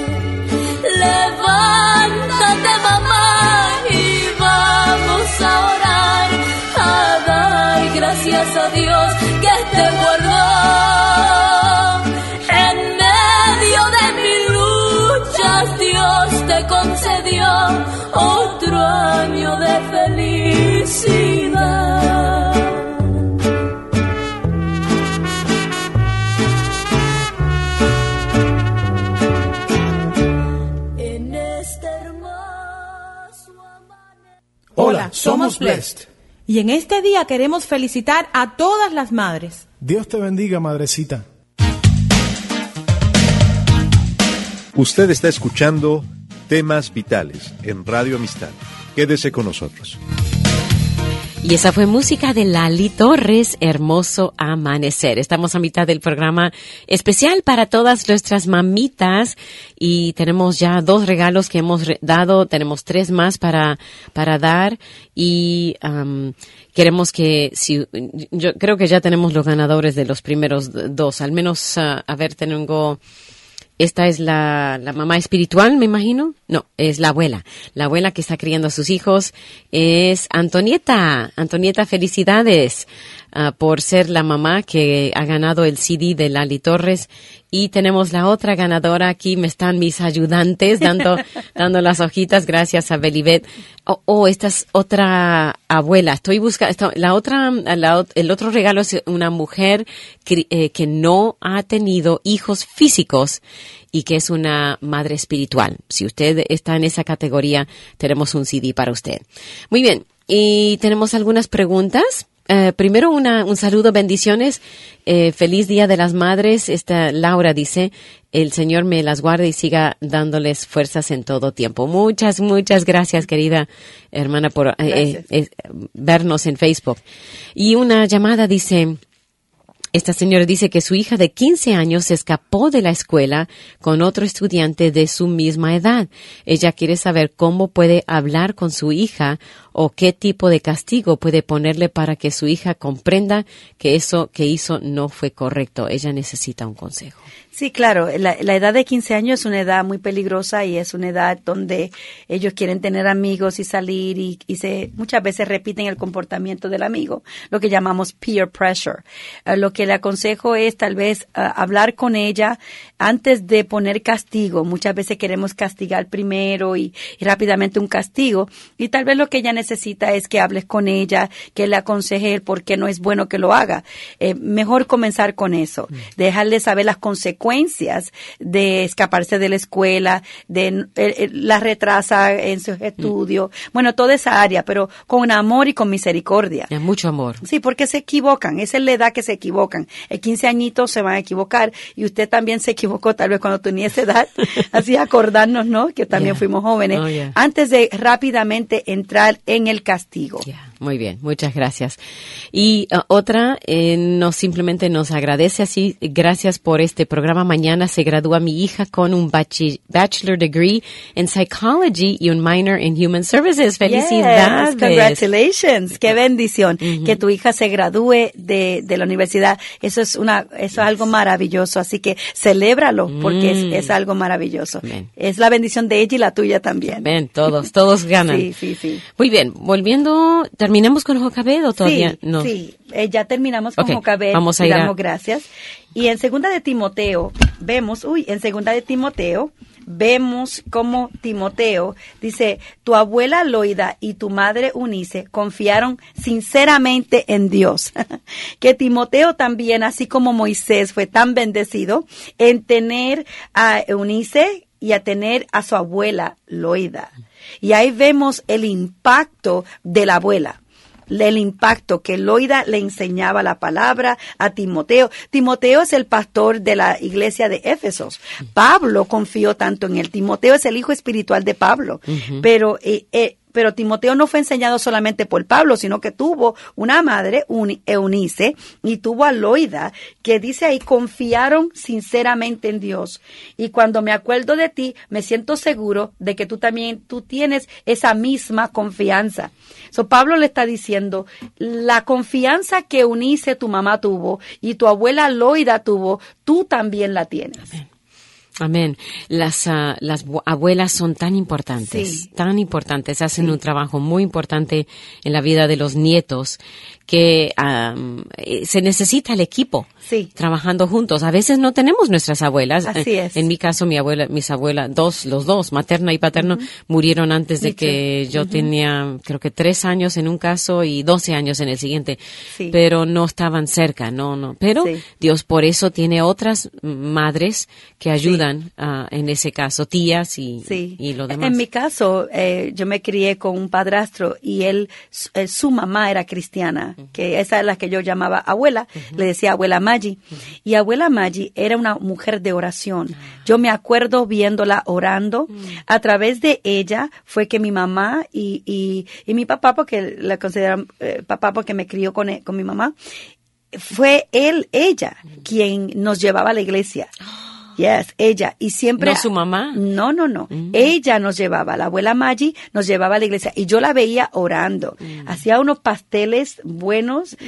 Levántate, mamá, y vamos a orar, a dar gracias a Dios que te guardó en medio de mis luchas. Dios te concedió otro año de felicidad. En este hermoso amanecer. Hola, somos Blessed. Y en este día queremos felicitar a todas las madres. Dios te bendiga, madrecita. Usted está escuchando Temas Vitales en Radio Amistad. Quédese con nosotros. Y esa fue música de Lali Torres, Hermoso Amanecer. Estamos a mitad del programa especial para todas nuestras mamitas y tenemos ya 2 regalos que hemos dado, tenemos 3 más para dar y queremos que, yo creo que ya tenemos los ganadores de los primeros 2, al menos, tengo... Esta es la mamá espiritual, me imagino. No, es la abuela que está criando a sus hijos. Es Antonieta. Antonieta, felicidades por ser la mamá que ha ganado el CD de Lali Torres. Y tenemos la otra ganadora. Aquí me están mis ayudantes dando las hojitas. Gracias a Belibet. Esta es otra abuela. Estoy buscando. El otro regalo es una mujer que no ha tenido hijos físicos y que es una madre espiritual. Si usted está en esa categoría, tenemos un CD para usted. Muy bien. Y tenemos algunas preguntas Primero un saludo, bendiciones. Feliz Día de las Madres. Esta Laura dice, el Señor me las guarde y siga dándoles fuerzas en todo tiempo. Muchas, muchas gracias, querida hermana, por vernos en Facebook. Y una llamada dice, esta señora dice que su hija de 15 años se escapó de la escuela con otro estudiante de su misma edad. Ella quiere saber cómo puede hablar con su hija o qué tipo de castigo puede ponerle para que su hija comprenda que eso que hizo no fue correcto. Ella necesita un consejo. Sí, claro, la edad de 15 años es una edad muy peligrosa y es una edad donde ellos quieren tener amigos y salir y muchas veces repiten el comportamiento del amigo, lo que llamamos peer pressure. Lo que le aconsejo es tal vez hablar con ella antes de poner castigo. Muchas veces queremos castigar primero y rápidamente un castigo, y tal vez lo que ella necesita es que hables con ella, que le aconseje el por qué no es bueno que lo haga. Mejor comenzar con eso, dejarle saber las consecuencias de escaparse de la escuela, de la retrasa en sus estudios, bueno, toda esa área, pero con amor y con misericordia. Mucho amor. Sí, porque se equivocan, esa es la edad que se equivocan. 15 añitos se van a equivocar, y usted también se equivocó tal vez cuando tenía esa edad, así acordarnos, ¿no?, que también fuimos jóvenes, antes de rápidamente entrar en el castigo. Muy bien, muchas gracias. Y otra, simplemente nos agradece así, gracias por este programa. Mañana se gradúa mi hija con un bachelor degree en psychology y un minor en human services. ¡Felicidades! Yes, congratulations. ¡Qué bendición! Que tu hija se gradúe de la universidad. Eso es algo maravilloso. Así que celébralo, porque es algo maravilloso. Bien. Es la bendición de ella y la tuya también. Bien, todos ganan. Sí. Muy bien, volviendo, ¿terminamos con Jocabed o todavía no? Sí, ya terminamos con Jocabed. Vamos a ir damos gracias. Y en Segunda de Timoteo vemos cómo Timoteo dice, tu abuela Loida y tu madre Eunice confiaron sinceramente en Dios. Que Timoteo también, así como Moisés, fue tan bendecido en tener a Eunice y a tener a su abuela Loida. Y ahí vemos el impacto de la abuela. El impacto que Loida le enseñaba la palabra a Timoteo. Timoteo es el pastor de la iglesia de Éfesos. Pablo confió tanto en él. Timoteo es el hijo espiritual de Pablo. Pero Timoteo no fue enseñado solamente por Pablo, sino que tuvo una madre, Eunice, y tuvo a Loida, que dice ahí, confiaron sinceramente en Dios. Y cuando me acuerdo de ti, me siento seguro de que tú tienes esa misma confianza. Pablo le está diciendo, la confianza que Eunice, tu mamá, tuvo, y tu abuela Loida tuvo, tú también la tienes. Amén. Amén. Las abuelas son tan importantes, hacen un trabajo muy importante en la vida de los nietos, que se necesita el equipo trabajando juntos. A veces no tenemos nuestras abuelas. Así es. En mi caso, mis abuelas, los dos, materna y paterna, murieron antes de que yo tenía, creo que 3 años en un caso y 12 años en el siguiente. Sí. Pero no estaban cerca, no. Pero Dios por eso tiene otras madres que ayudan en ese caso, tías y lo demás. En mi caso, yo me crié con un padrastro y su mamá era cristiana, que esa es la que yo llamaba abuela, le decía abuela Maggi. Y abuela Maggi era una mujer de oración. Yo me acuerdo viéndola orando. A través de ella fue que mi mamá y mi papá, porque la consideran papá porque me crió con mi mamá, fue ella quien nos llevaba a la iglesia. Yes, ella. Y siempre... ¿No su mamá? No. Ella nos llevaba, la abuela Maggi nos llevaba a la iglesia y yo la veía orando. Hacía unos pasteles buenos.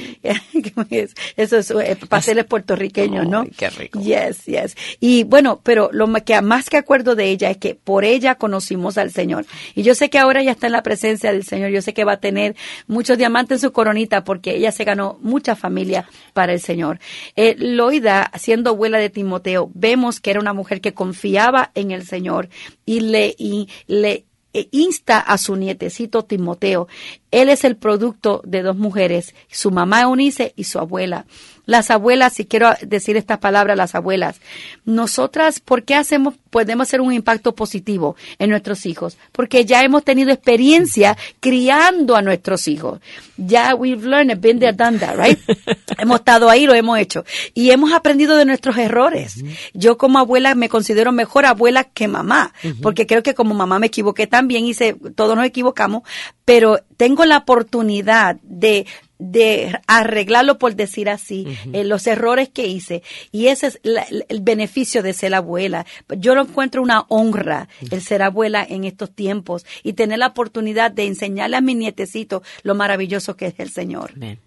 Esos pasteles puertorriqueños, ¿no? Qué rico. Yes. Y bueno, pero lo que más que acuerdo de ella es que por ella conocimos al Señor. Y yo sé que ahora ella está en la presencia del Señor. Yo sé que va a tener muchos diamantes en su coronita porque ella se ganó mucha familia para el Señor. Loida, siendo abuela de Timoteo, vemos que era una mujer que confiaba en el Señor y le insta a su nietecito Timoteo Él es el producto de dos mujeres, su mamá Eunice y su abuela. Las abuelas, si quiero decir estas palabras, las abuelas, nosotras, ¿por qué podemos hacer un impacto positivo en nuestros hijos? Porque ya hemos tenido experiencia criando a nuestros hijos. Ya we've learned, been there, done that, right? Hemos estado ahí, lo hemos hecho. Y hemos aprendido de nuestros errores. Yo como abuela me considero mejor abuela que mamá, porque creo que como mamá me equivoqué también, todos nos equivocamos, pero tengo la oportunidad de arreglarlo, por decir así, los errores que hice, y ese es el beneficio de ser abuela. Yo lo encuentro una honra el ser abuela en estos tiempos y tener la oportunidad de enseñarle a mis nietecitos lo maravilloso que es el Señor. Bien.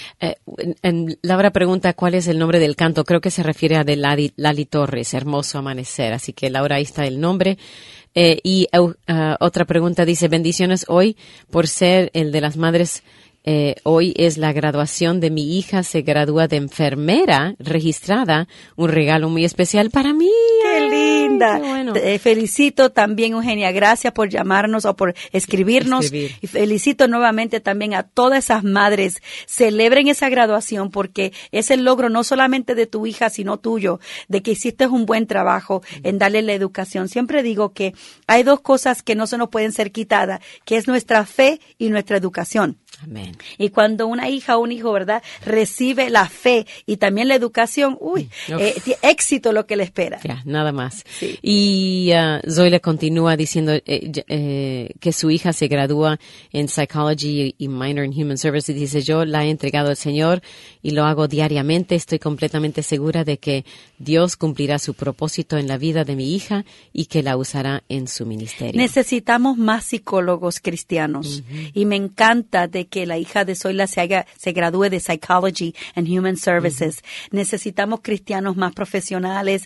Laura pregunta cuál es el nombre del canto. Creo que se refiere a de Lali Torres, Hermoso Amanecer. Así que Laura, ahí está el nombre. Y otra pregunta dice, bendiciones hoy por ser el de las madres. Hoy es la graduación de mi hija, se gradúa de enfermera registrada, un regalo muy especial para mí. ¡Qué linda! Qué bueno. Te felicito también, Eugenia, gracias por llamarnos o por escribirnos. Y felicito nuevamente también a todas esas madres. Celebren esa graduación porque es el logro no solamente de tu hija, sino tuyo, de que hiciste un buen trabajo en darle la educación. Siempre digo que hay dos cosas que no se nos pueden ser quitadas, que es nuestra fe y nuestra educación. Amén. Y cuando una hija o un hijo, ¿verdad?, recibe la fe y también la educación, éxito lo que le espera. Ya, nada más. Sí. Y Zoila continúa diciendo que su hija se gradúa en Psychology y minor in Human Services. Dice, yo la he entregado al Señor y lo hago diariamente. Estoy completamente segura de que Dios cumplirá su propósito en la vida de mi hija y que la usará en su ministerio. Necesitamos más psicólogos cristianos. Y me encanta de que la hija de Zoila se gradúe de Psychology and Human Services. Necesitamos cristianos más profesionales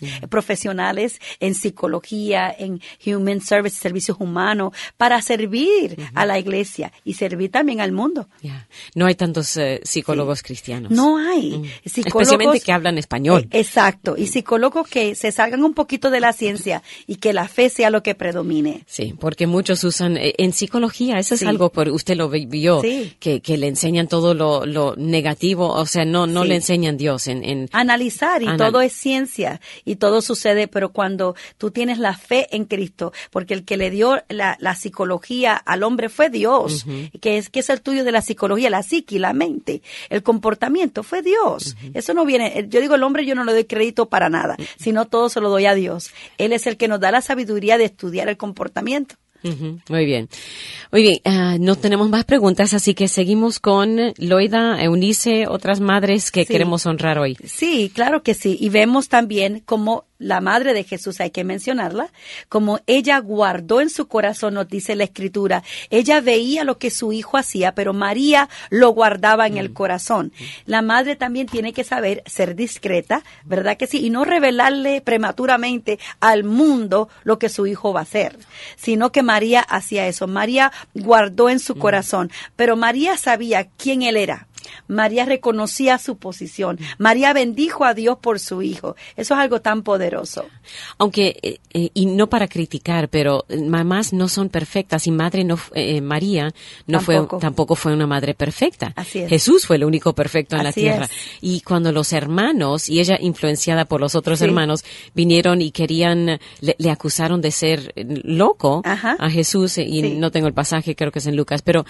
en psicología, en Human Services, servicios humanos, para servir a la iglesia y servir también al mundo. Yeah. No hay tantos psicólogos cristianos. No hay. Especialmente que hablan español. Exacto. Y psicólogos que se salgan un poquito de la ciencia y que la fe sea lo que predomine. Sí, porque muchos usan en psicología, eso es algo, usted lo vio, que le enseñan todo lo negativo, o sea, no le enseñan Dios en analizar, y todo es ciencia y todo sucede, pero cuando tú tienes la fe en Cristo, porque el que le dio la psicología al hombre fue Dios, que es el tuyo de la psicología, la psique, la mente, el comportamiento fue Dios. Eso no viene, yo digo el hombre, yo no le doy crédito para nada, sino todo se lo doy a Dios. Él es el que nos da la sabiduría de estudiar el comportamiento. Muy bien. Muy bien, no tenemos más preguntas, así que seguimos con Loida, Eunice, otras madres que queremos honrar hoy. Sí, claro que sí. Y vemos también cómo la madre de Jesús, hay que mencionarla, como ella guardó en su corazón, nos dice la Escritura. Ella veía lo que su hijo hacía, pero María lo guardaba en el corazón. La madre también tiene que saber ser discreta, ¿verdad que sí? Y no revelarle prematuramente al mundo lo que su hijo va a hacer, sino que María hacía eso. María guardó en su corazón, pero María sabía quién él era. María reconocía su posición. María bendijo a Dios por su hijo. Eso es algo tan poderoso. Aunque, y no para criticar, pero mamás no son perfectas y María tampoco fue una madre perfecta. Así es. Jesús fue el único perfecto en la tierra. Es. Y cuando los hermanos, y ella influenciada por los otros hermanos, vinieron y le acusaron de ser loco a Jesús, y no tengo el pasaje, creo que es en Lucas, pero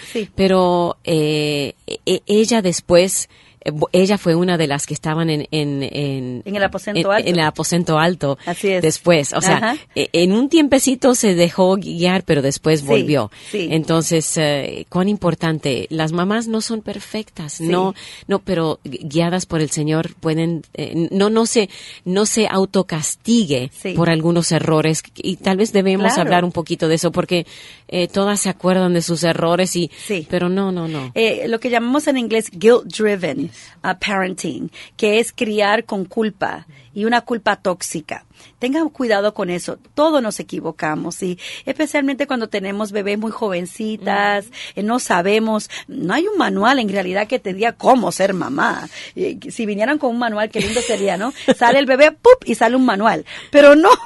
ella después, ella fue una de las que estaban en el aposento alto. En el aposento alto. Así es. Después, o sea, en un tiempecito se dejó guiar, pero después volvió. Sí. Entonces, cuán importante. Las mamás no son perfectas, no, pero guiadas por el Señor pueden, no se autocastigue por algunos errores, y tal vez debemos hablar un poquito de eso, porque todas se acuerdan de sus errores pero no. Lo que llamamos en inglés guilt driven parenting, que es criar con culpa. y una culpa tóxica. Tengan cuidado con eso. Todos nos equivocamos, y especialmente cuando tenemos bebés muy jovencitas, no sabemos, no hay un manual en realidad que te diga cómo ser mamá. Si vinieran con un manual, qué lindo sería, ¿no? Sale el bebé, ¡pup!, y sale un manual. Pero no,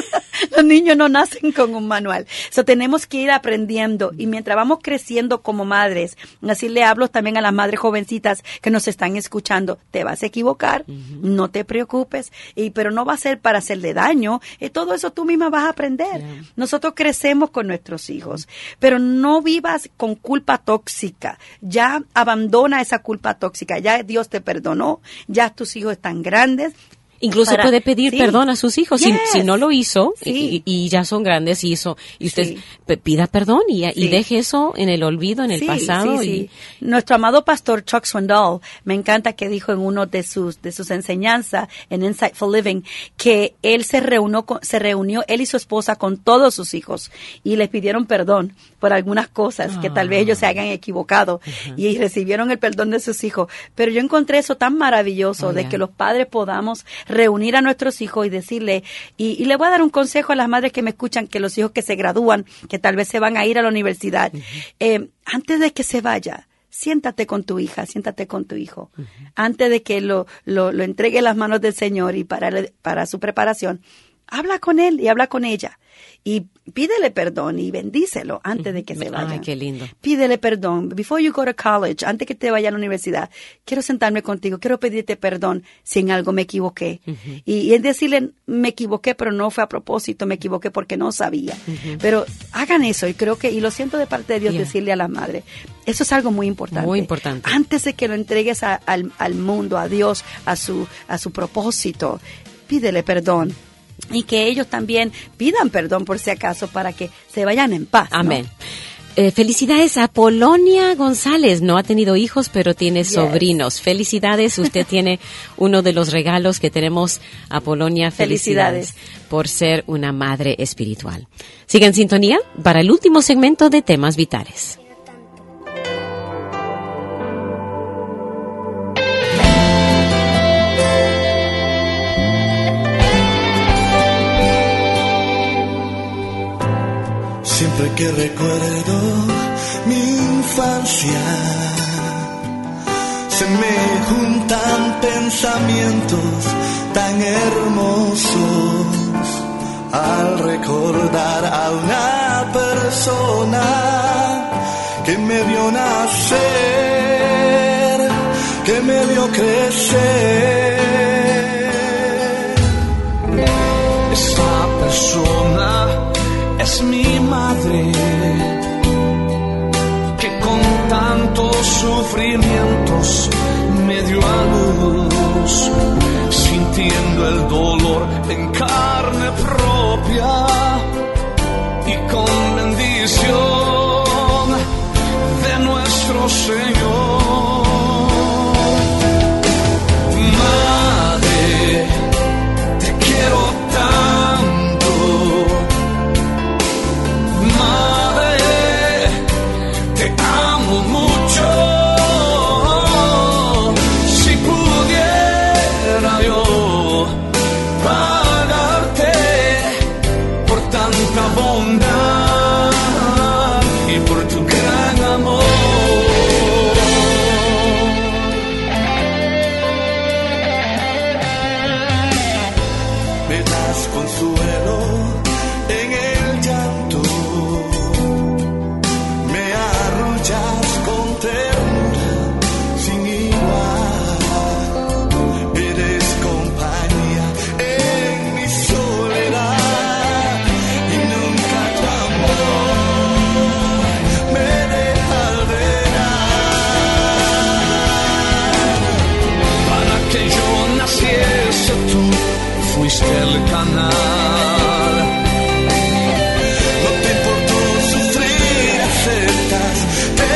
los niños no nacen con un manual. So, tenemos que ir aprendiendo, y mientras vamos creciendo como madres, así le hablo también a las madres jovencitas que nos están escuchando, te vas a equivocar, no te preocupes, pero no va a ser para hacerle daño, todo eso tú misma vas a aprender. Nosotros crecemos con nuestros hijos, pero no vivas con culpa tóxica. Ya abandona esa culpa tóxica, ya Dios te perdonó, ya tus hijos están grandes. Incluso puede pedir perdón a sus hijos si no lo hizo y ya son grandes y usted pida perdón y deje eso en el olvido, en el pasado. Nuestro amado pastor Chuck Swindoll, me encanta que dijo en uno de sus enseñanzas en Insightful Living que él se reunió él y su esposa con todos sus hijos y les pidieron perdón por algunas cosas que tal vez ellos se hayan equivocado y recibieron el perdón de sus hijos. Pero yo encontré eso tan maravilloso de que los padres podamos reunir a nuestros hijos y decirle, y le voy a dar un consejo a las madres que me escuchan, que los hijos que se gradúan, que tal vez se van a ir a la universidad, antes de que se vaya, siéntate con tu hija, siéntate con tu hijo, antes de que lo entregue en las manos del Señor y para su preparación, habla con él y habla con ella. Y pídele perdón y bendícelo antes de que se vaya. Ay, qué lindo. Pídele perdón. Before you go to college, antes que te vaya a la universidad, quiero sentarme contigo, quiero pedirte perdón si en algo me equivoqué. Y es decirle, me equivoqué, pero no fue a propósito, me equivoqué porque no sabía. Pero hagan eso, y creo que, y lo siento de parte de Dios, decirle a la madre, eso es algo muy importante. Muy importante. Antes de que lo entregues al mundo, a Dios, a su propósito, pídele perdón. Y que ellos también pidan perdón por si acaso, para que se vayan en paz, ¿no? Amén. Felicidades a Polonia González. No ha tenido hijos, pero tiene sobrinos. Felicidades. Usted tiene uno de los regalos que tenemos a Polonia. Felicidades por ser una madre espiritual. Siga en sintonía para el último segmento de Temas Vitales. Siempre que recuerdo mi infancia, se me juntan pensamientos tan hermosos al recordar a una persona que me vio nacer, que me vio crecer. Esa persona es mi madre, que con tantos sufrimientos me dio a luz, sintiendo el dolor en carne propia y con bendición de nuestro Señor. Madre, te quiero tanto. Madre, te amo mucho. Si pudiera yo pagarte por tanta bondad y por tu gran amor. Me das consuelo en el llanto, me arrullas con ternura sin igual, eres compañía en mi soledad y nunca tu amor me deja albergar. Para que yo naciese tú fuiste el canal. No te importó sufrir, aceptas de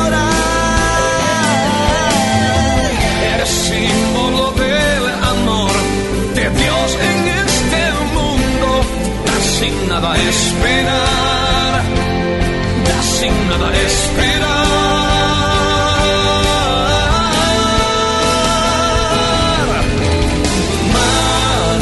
llorar. Eres símbolo del amor de Dios en este mundo. Das sin nada a esperar, das sin nada a esperar. Madre,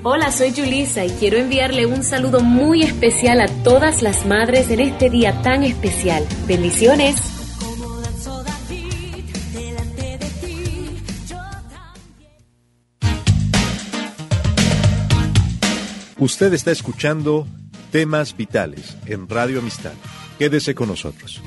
Hola, soy Julissa y quiero enviarle un saludo muy especial a todas las madres en este día tan especial. Bendiciones. Usted está escuchando Temas Vitales en Radio Amistad. Quédese con nosotros.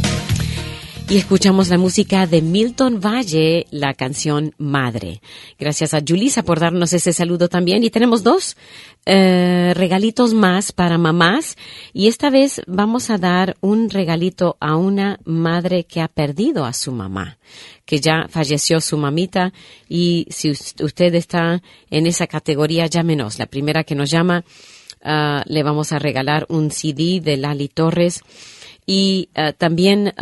Y escuchamos la música de Milton Valle, la canción Madre. Gracias a Julissa por darnos ese saludo también. Y tenemos dos regalitos más para mamás. Y esta vez vamos a dar un regalito a una madre que ha perdido a su mamá, que ya falleció su mamita. Y si usted está en esa categoría, llámenos. La primera que nos llama, le vamos a regalar un CD de Lali Torres. Y también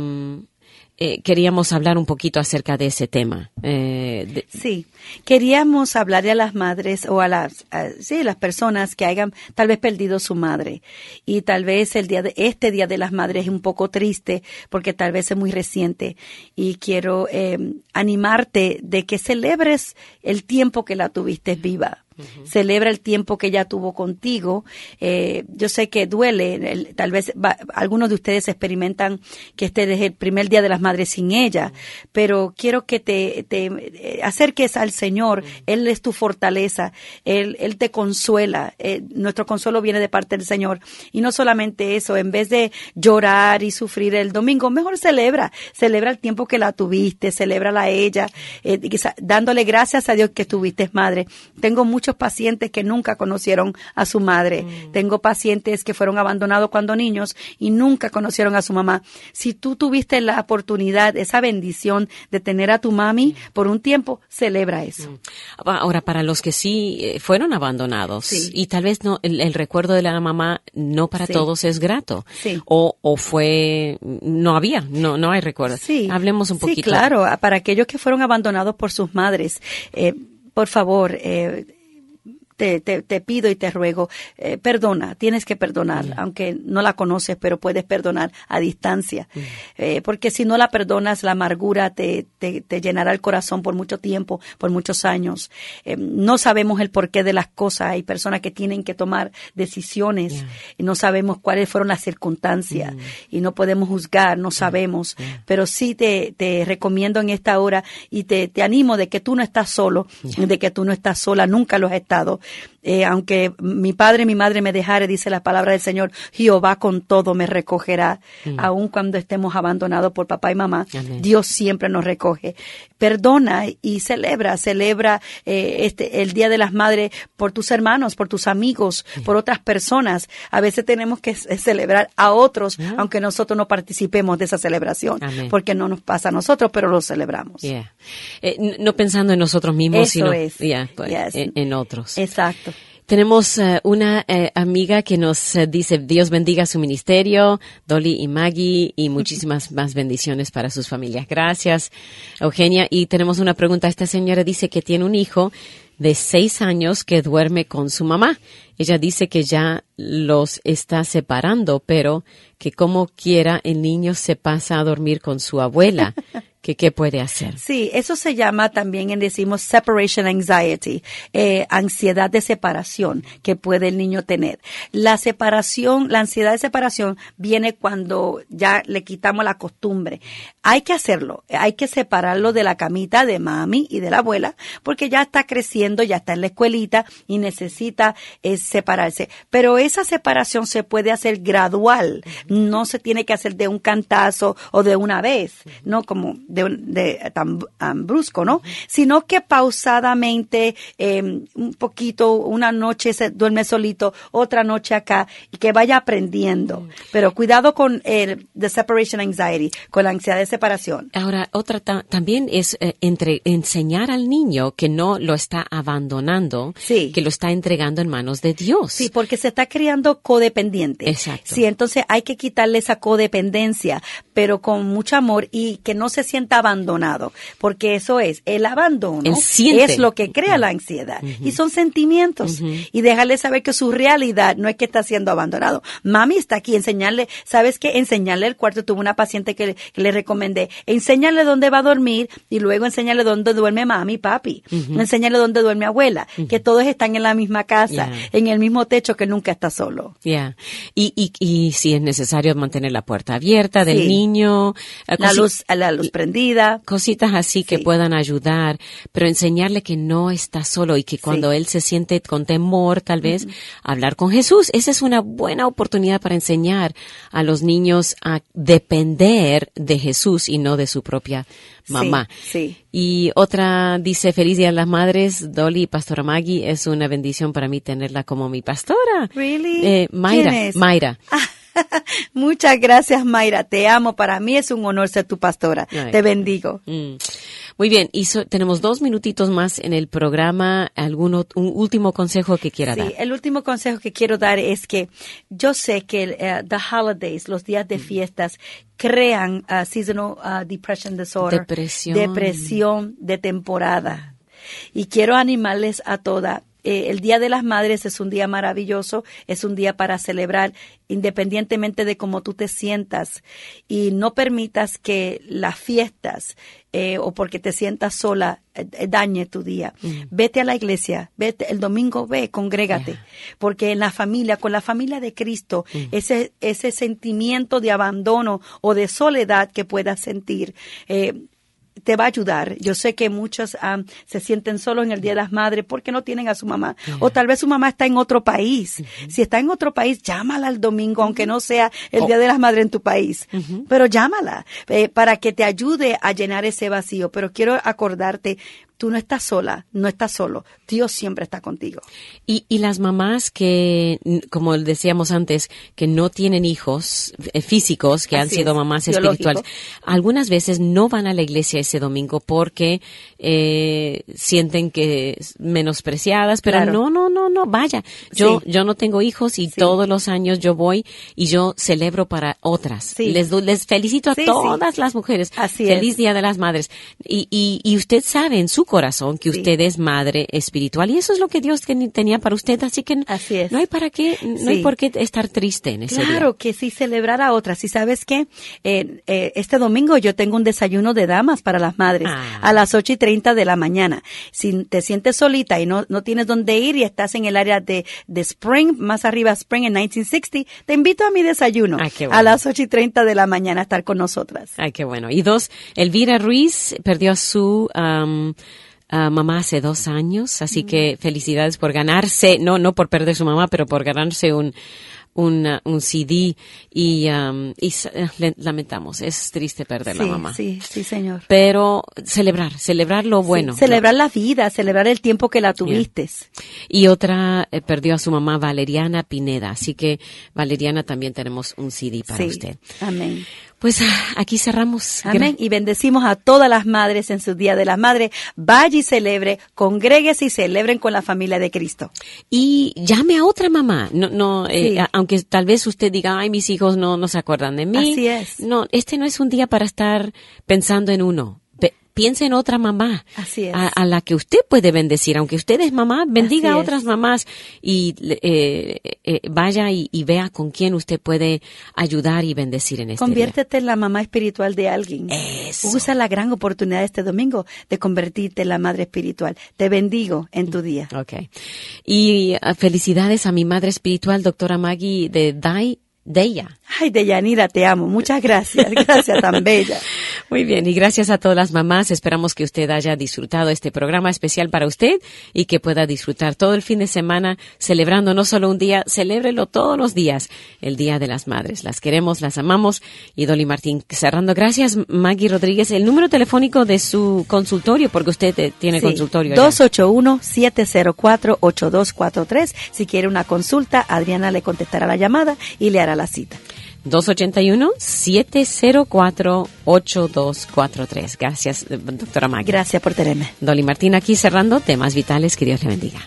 queríamos hablar un poquito acerca de ese tema. Sí, queríamos hablarle a las madres o a las personas que hayan tal vez perdido su madre. Y tal vez este Día de las Madres es un poco triste porque tal vez es muy reciente. Y quiero animarte de que celebres el tiempo que la tuviste viva. Celebra el tiempo que ella tuvo contigo. Yo sé que duele, tal vez algunos de ustedes experimentan que este es el primer Día de las Madres sin ella, pero quiero que te acerques al Señor. Él es tu fortaleza, Él te consuela. Nuestro consuelo viene de parte del Señor. Y no solamente eso, en vez de llorar y sufrir el domingo, mejor celebra el tiempo que la tuviste, celébrala a ella, dándole gracias a Dios que tuviste madre. Tengo muchos pacientes que nunca conocieron a su madre. Tengo pacientes que fueron abandonados cuando niños y nunca conocieron a su mamá. Si tú tuviste la oportunidad, esa bendición de tener a tu mami por un tiempo, celebra eso. Ahora, para los que sí fueron abandonados, sí, y tal vez no el recuerdo de la mamá no para sí, todos es grato, sí, o fue, no hay recuerdo. Sí, hablemos un poquito. Sí, claro, para aquellos que fueron abandonados por sus madres, por favor, te pido y te ruego, perdona, tienes que perdonar, aunque no la conoces, pero puedes perdonar a distancia, porque si no la perdonas, la amargura te llenará el corazón por mucho tiempo, por muchos años. No sabemos el porqué de las cosas, hay personas que tienen que tomar decisiones, y no sabemos cuáles fueron las circunstancias, y no podemos juzgar, no sabemos, pero sí te recomiendo en esta hora, y te animo de que tú no estás solo, de que tú no estás sola, nunca lo has estado. Aunque mi padre y mi madre me dejare, dice la palabra del Señor, Jehová con todo me recogerá. Aun cuando estemos abandonados por papá y mamá, Amén, Dios siempre nos recoge. Perdona y celebra el Día de las Madres por tus hermanos, por tus amigos, por otras personas. A veces tenemos que celebrar a otros, aunque nosotros no participemos de esa celebración, Amén, porque no nos pasa a nosotros, pero lo celebramos. No pensando en nosotros mismos, Eso sino es. En otros. Exacto. Tenemos una amiga que nos dice, Dios bendiga su ministerio, Dolly y Maggie, y muchísimas más bendiciones para sus familias. Gracias, Eugenia. Y tenemos una pregunta. Esta señora dice que tiene un hijo de 6 años que duerme con su mamá. Ella dice que ya los está separando, pero que como quiera el niño se pasa a dormir con su abuela. ¿Qué puede hacer? Sí, eso se llama también, decimos separation anxiety, ansiedad de separación que puede el niño tener. La ansiedad de separación viene cuando ya le quitamos la costumbre. Hay que hacerlo, hay que separarlo de la camita de mami y de la abuela, porque ya está creciendo, ya está en la escuelita y necesita separarse. Pero esa separación se puede hacer gradual, no se tiene que hacer de un cantazo o de una vez, no como tan brusco, ¿no? Sino que pausadamente, un poquito, una noche se duerme solito, otra noche acá, y que vaya aprendiendo. Pero cuidado con the separation anxiety, con la ansiedad de separación. Ahora, otra también es enseñar al niño que no lo está abandonando, sí, que lo está entregando en manos de Dios. Sí, porque se está criando codependiente. Exacto. Sí, entonces hay que quitarle esa codependencia, pero con mucho amor, y que no se sienta sienta abandonado, porque eso es, el abandono Él siente. es lo que crea la ansiedad, y son sentimientos, y dejarle saber que su realidad no es que está siendo abandonado. Mami está aquí, enseñarle, ¿sabes qué? Enseñarle el cuarto. Tuve una paciente que le recomendé, enséñale dónde va a dormir, y luego enséñale dónde duerme mami y papi, enséñale dónde duerme abuela, que todos están en la misma casa, en el mismo techo, que nunca está solo. Y si es necesario mantener la puerta abierta del niño, la luz prendida, cositas así que puedan ayudar, pero enseñarle que no está solo y que cuando él se siente con temor, tal vez hablar con Jesús. Esa es una buena oportunidad para enseñar a los niños a depender de Jesús y no de su propia mamá. Y otra dice, feliz Día de las Madres, Dolly y Pastora Maggie, es una bendición para mí tenerla como mi pastora. Really? Mayra. ¿Quién es? Mayra. Muchas gracias, Mayra, te amo, para mí es un honor ser tu pastora. Te bendigo. Muy bien, y tenemos 2 minutitos más en el programa. ¿Un último consejo que quiera dar? Sí, el último consejo que quiero dar es que yo sé que the holidays, los días de fiestas, crean seasonal depression disorder, depresión de temporada. Y quiero animarles a todas. El Día de las Madres es un día maravilloso, es un día para celebrar independientemente de cómo tú te sientas, y no permitas que las fiestas o porque te sientas sola dañe tu día. Vete a la iglesia, vete el domingo, congrégate, porque en la familia, con la familia de Cristo, ese sentimiento de abandono o de soledad que puedas sentir, te va a ayudar. Yo sé que muchos se sienten solos en el Día de las Madres porque no tienen a su mamá. O tal vez su mamá está en otro país. Si está en otro país, llámala el domingo, aunque no sea el Día de las Madres en tu país. Pero llámala para que te ayude a llenar ese vacío. Pero quiero acordarte, tú no estás sola, no estás solo. Dios siempre está contigo. Y las mamás que, como decíamos antes, que no tienen hijos físicos, que han sido mamás espirituales, algunas veces no van a la iglesia ese domingo porque sienten que menospreciadas, pero no, vaya. Yo no tengo hijos y todos los años yo voy y yo celebro para otras. Les felicito a todas las mujeres. Feliz Día de las Madres. Y usted sabe en su corazón que usted es madre espiritual y eso es lo que Dios tenía para usted, así que no hay por qué estar triste en ese día. Claro que sí, celebrar a otras. Y sabes qué, este domingo yo tengo un desayuno de damas para las madres a las 8:30 de la mañana. Si te sientes solita y no tienes dónde ir y estás en el área de Spring, más arriba Spring en 1960, te invito a mi desayuno a las 8:30 de la mañana a estar con nosotras. Ay, qué bueno. Y 2, Elvira Ruiz perdió a su mamá hace 2 años, así que felicidades por ganarse, no por perder su mamá, pero por ganarse un CD y lamentamos, es triste perder la mamá. Sí, señor. Pero celebrar lo bueno. Celebrar la vida, celebrar el tiempo que la tuviste. Y otra perdió a su mamá, Valeriana Pineda, así que Valeriana también tenemos un CD para usted. Amén. Pues aquí cerramos. Amén. Y bendecimos a todas las madres en su Día de las Madres. Vaya y celebre, congréguese y celebren con la familia de Cristo. Y llame a otra mamá. Aunque tal vez usted diga, ay, mis hijos no se acuerdan de mí. Así es. No, este no es un día para estar pensando en uno. Piense en otra mamá. Así es. A la que usted puede bendecir. Aunque usted es mamá, bendiga a otras mamás y vaya y vea con quién usted puede ayudar y bendecir en este Conviértete día. en la mamá espiritual de alguien. Eso. Usa la gran oportunidad este domingo de convertirte en la madre espiritual. Te bendigo en tu día. Okay. Y felicidades a mi madre espiritual, doctora Maggie de Deya. Ay, Deyanira, te amo. Muchas gracias. Gracias, tan bella. Muy bien, y gracias a todas las mamás. Esperamos que usted haya disfrutado este programa especial para usted y que pueda disfrutar todo el fin de semana celebrando no solo un día, celébrelo todos los días, el Día de las Madres. Las queremos, las amamos. Y Dolly Martín cerrando. Gracias, Maggie Rodríguez. El número telefónico de su consultorio, porque usted tiene consultorio. 281-704-8243. Si quiere una consulta, Adriana le contestará la llamada y le hará la cita. 281-704-8243. Gracias, doctora Maggie. Gracias por tenerme. Dolly Martín aquí cerrando temas vitales. Que Dios le bendiga.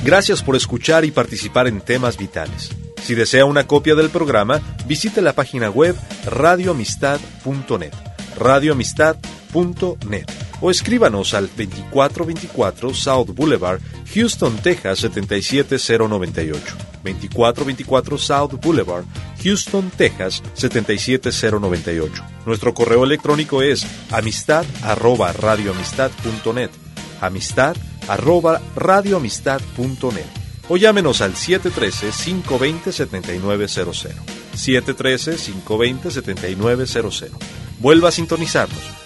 Gracias por escuchar y participar en Temas Vitales. Si desea una copia del programa, visite la página web radioamistad.net, radioamistad.net, o escríbanos al 2424 South Boulevard, Houston, Texas 77098. 2424 South Boulevard, Houston, Texas 77098. Nuestro correo electrónico es amistad@radioamistad.net, amistad@radioamistad.net, o llámenos al 713-520-7900, 713-520-7900. Vuelva a sintonizarnos.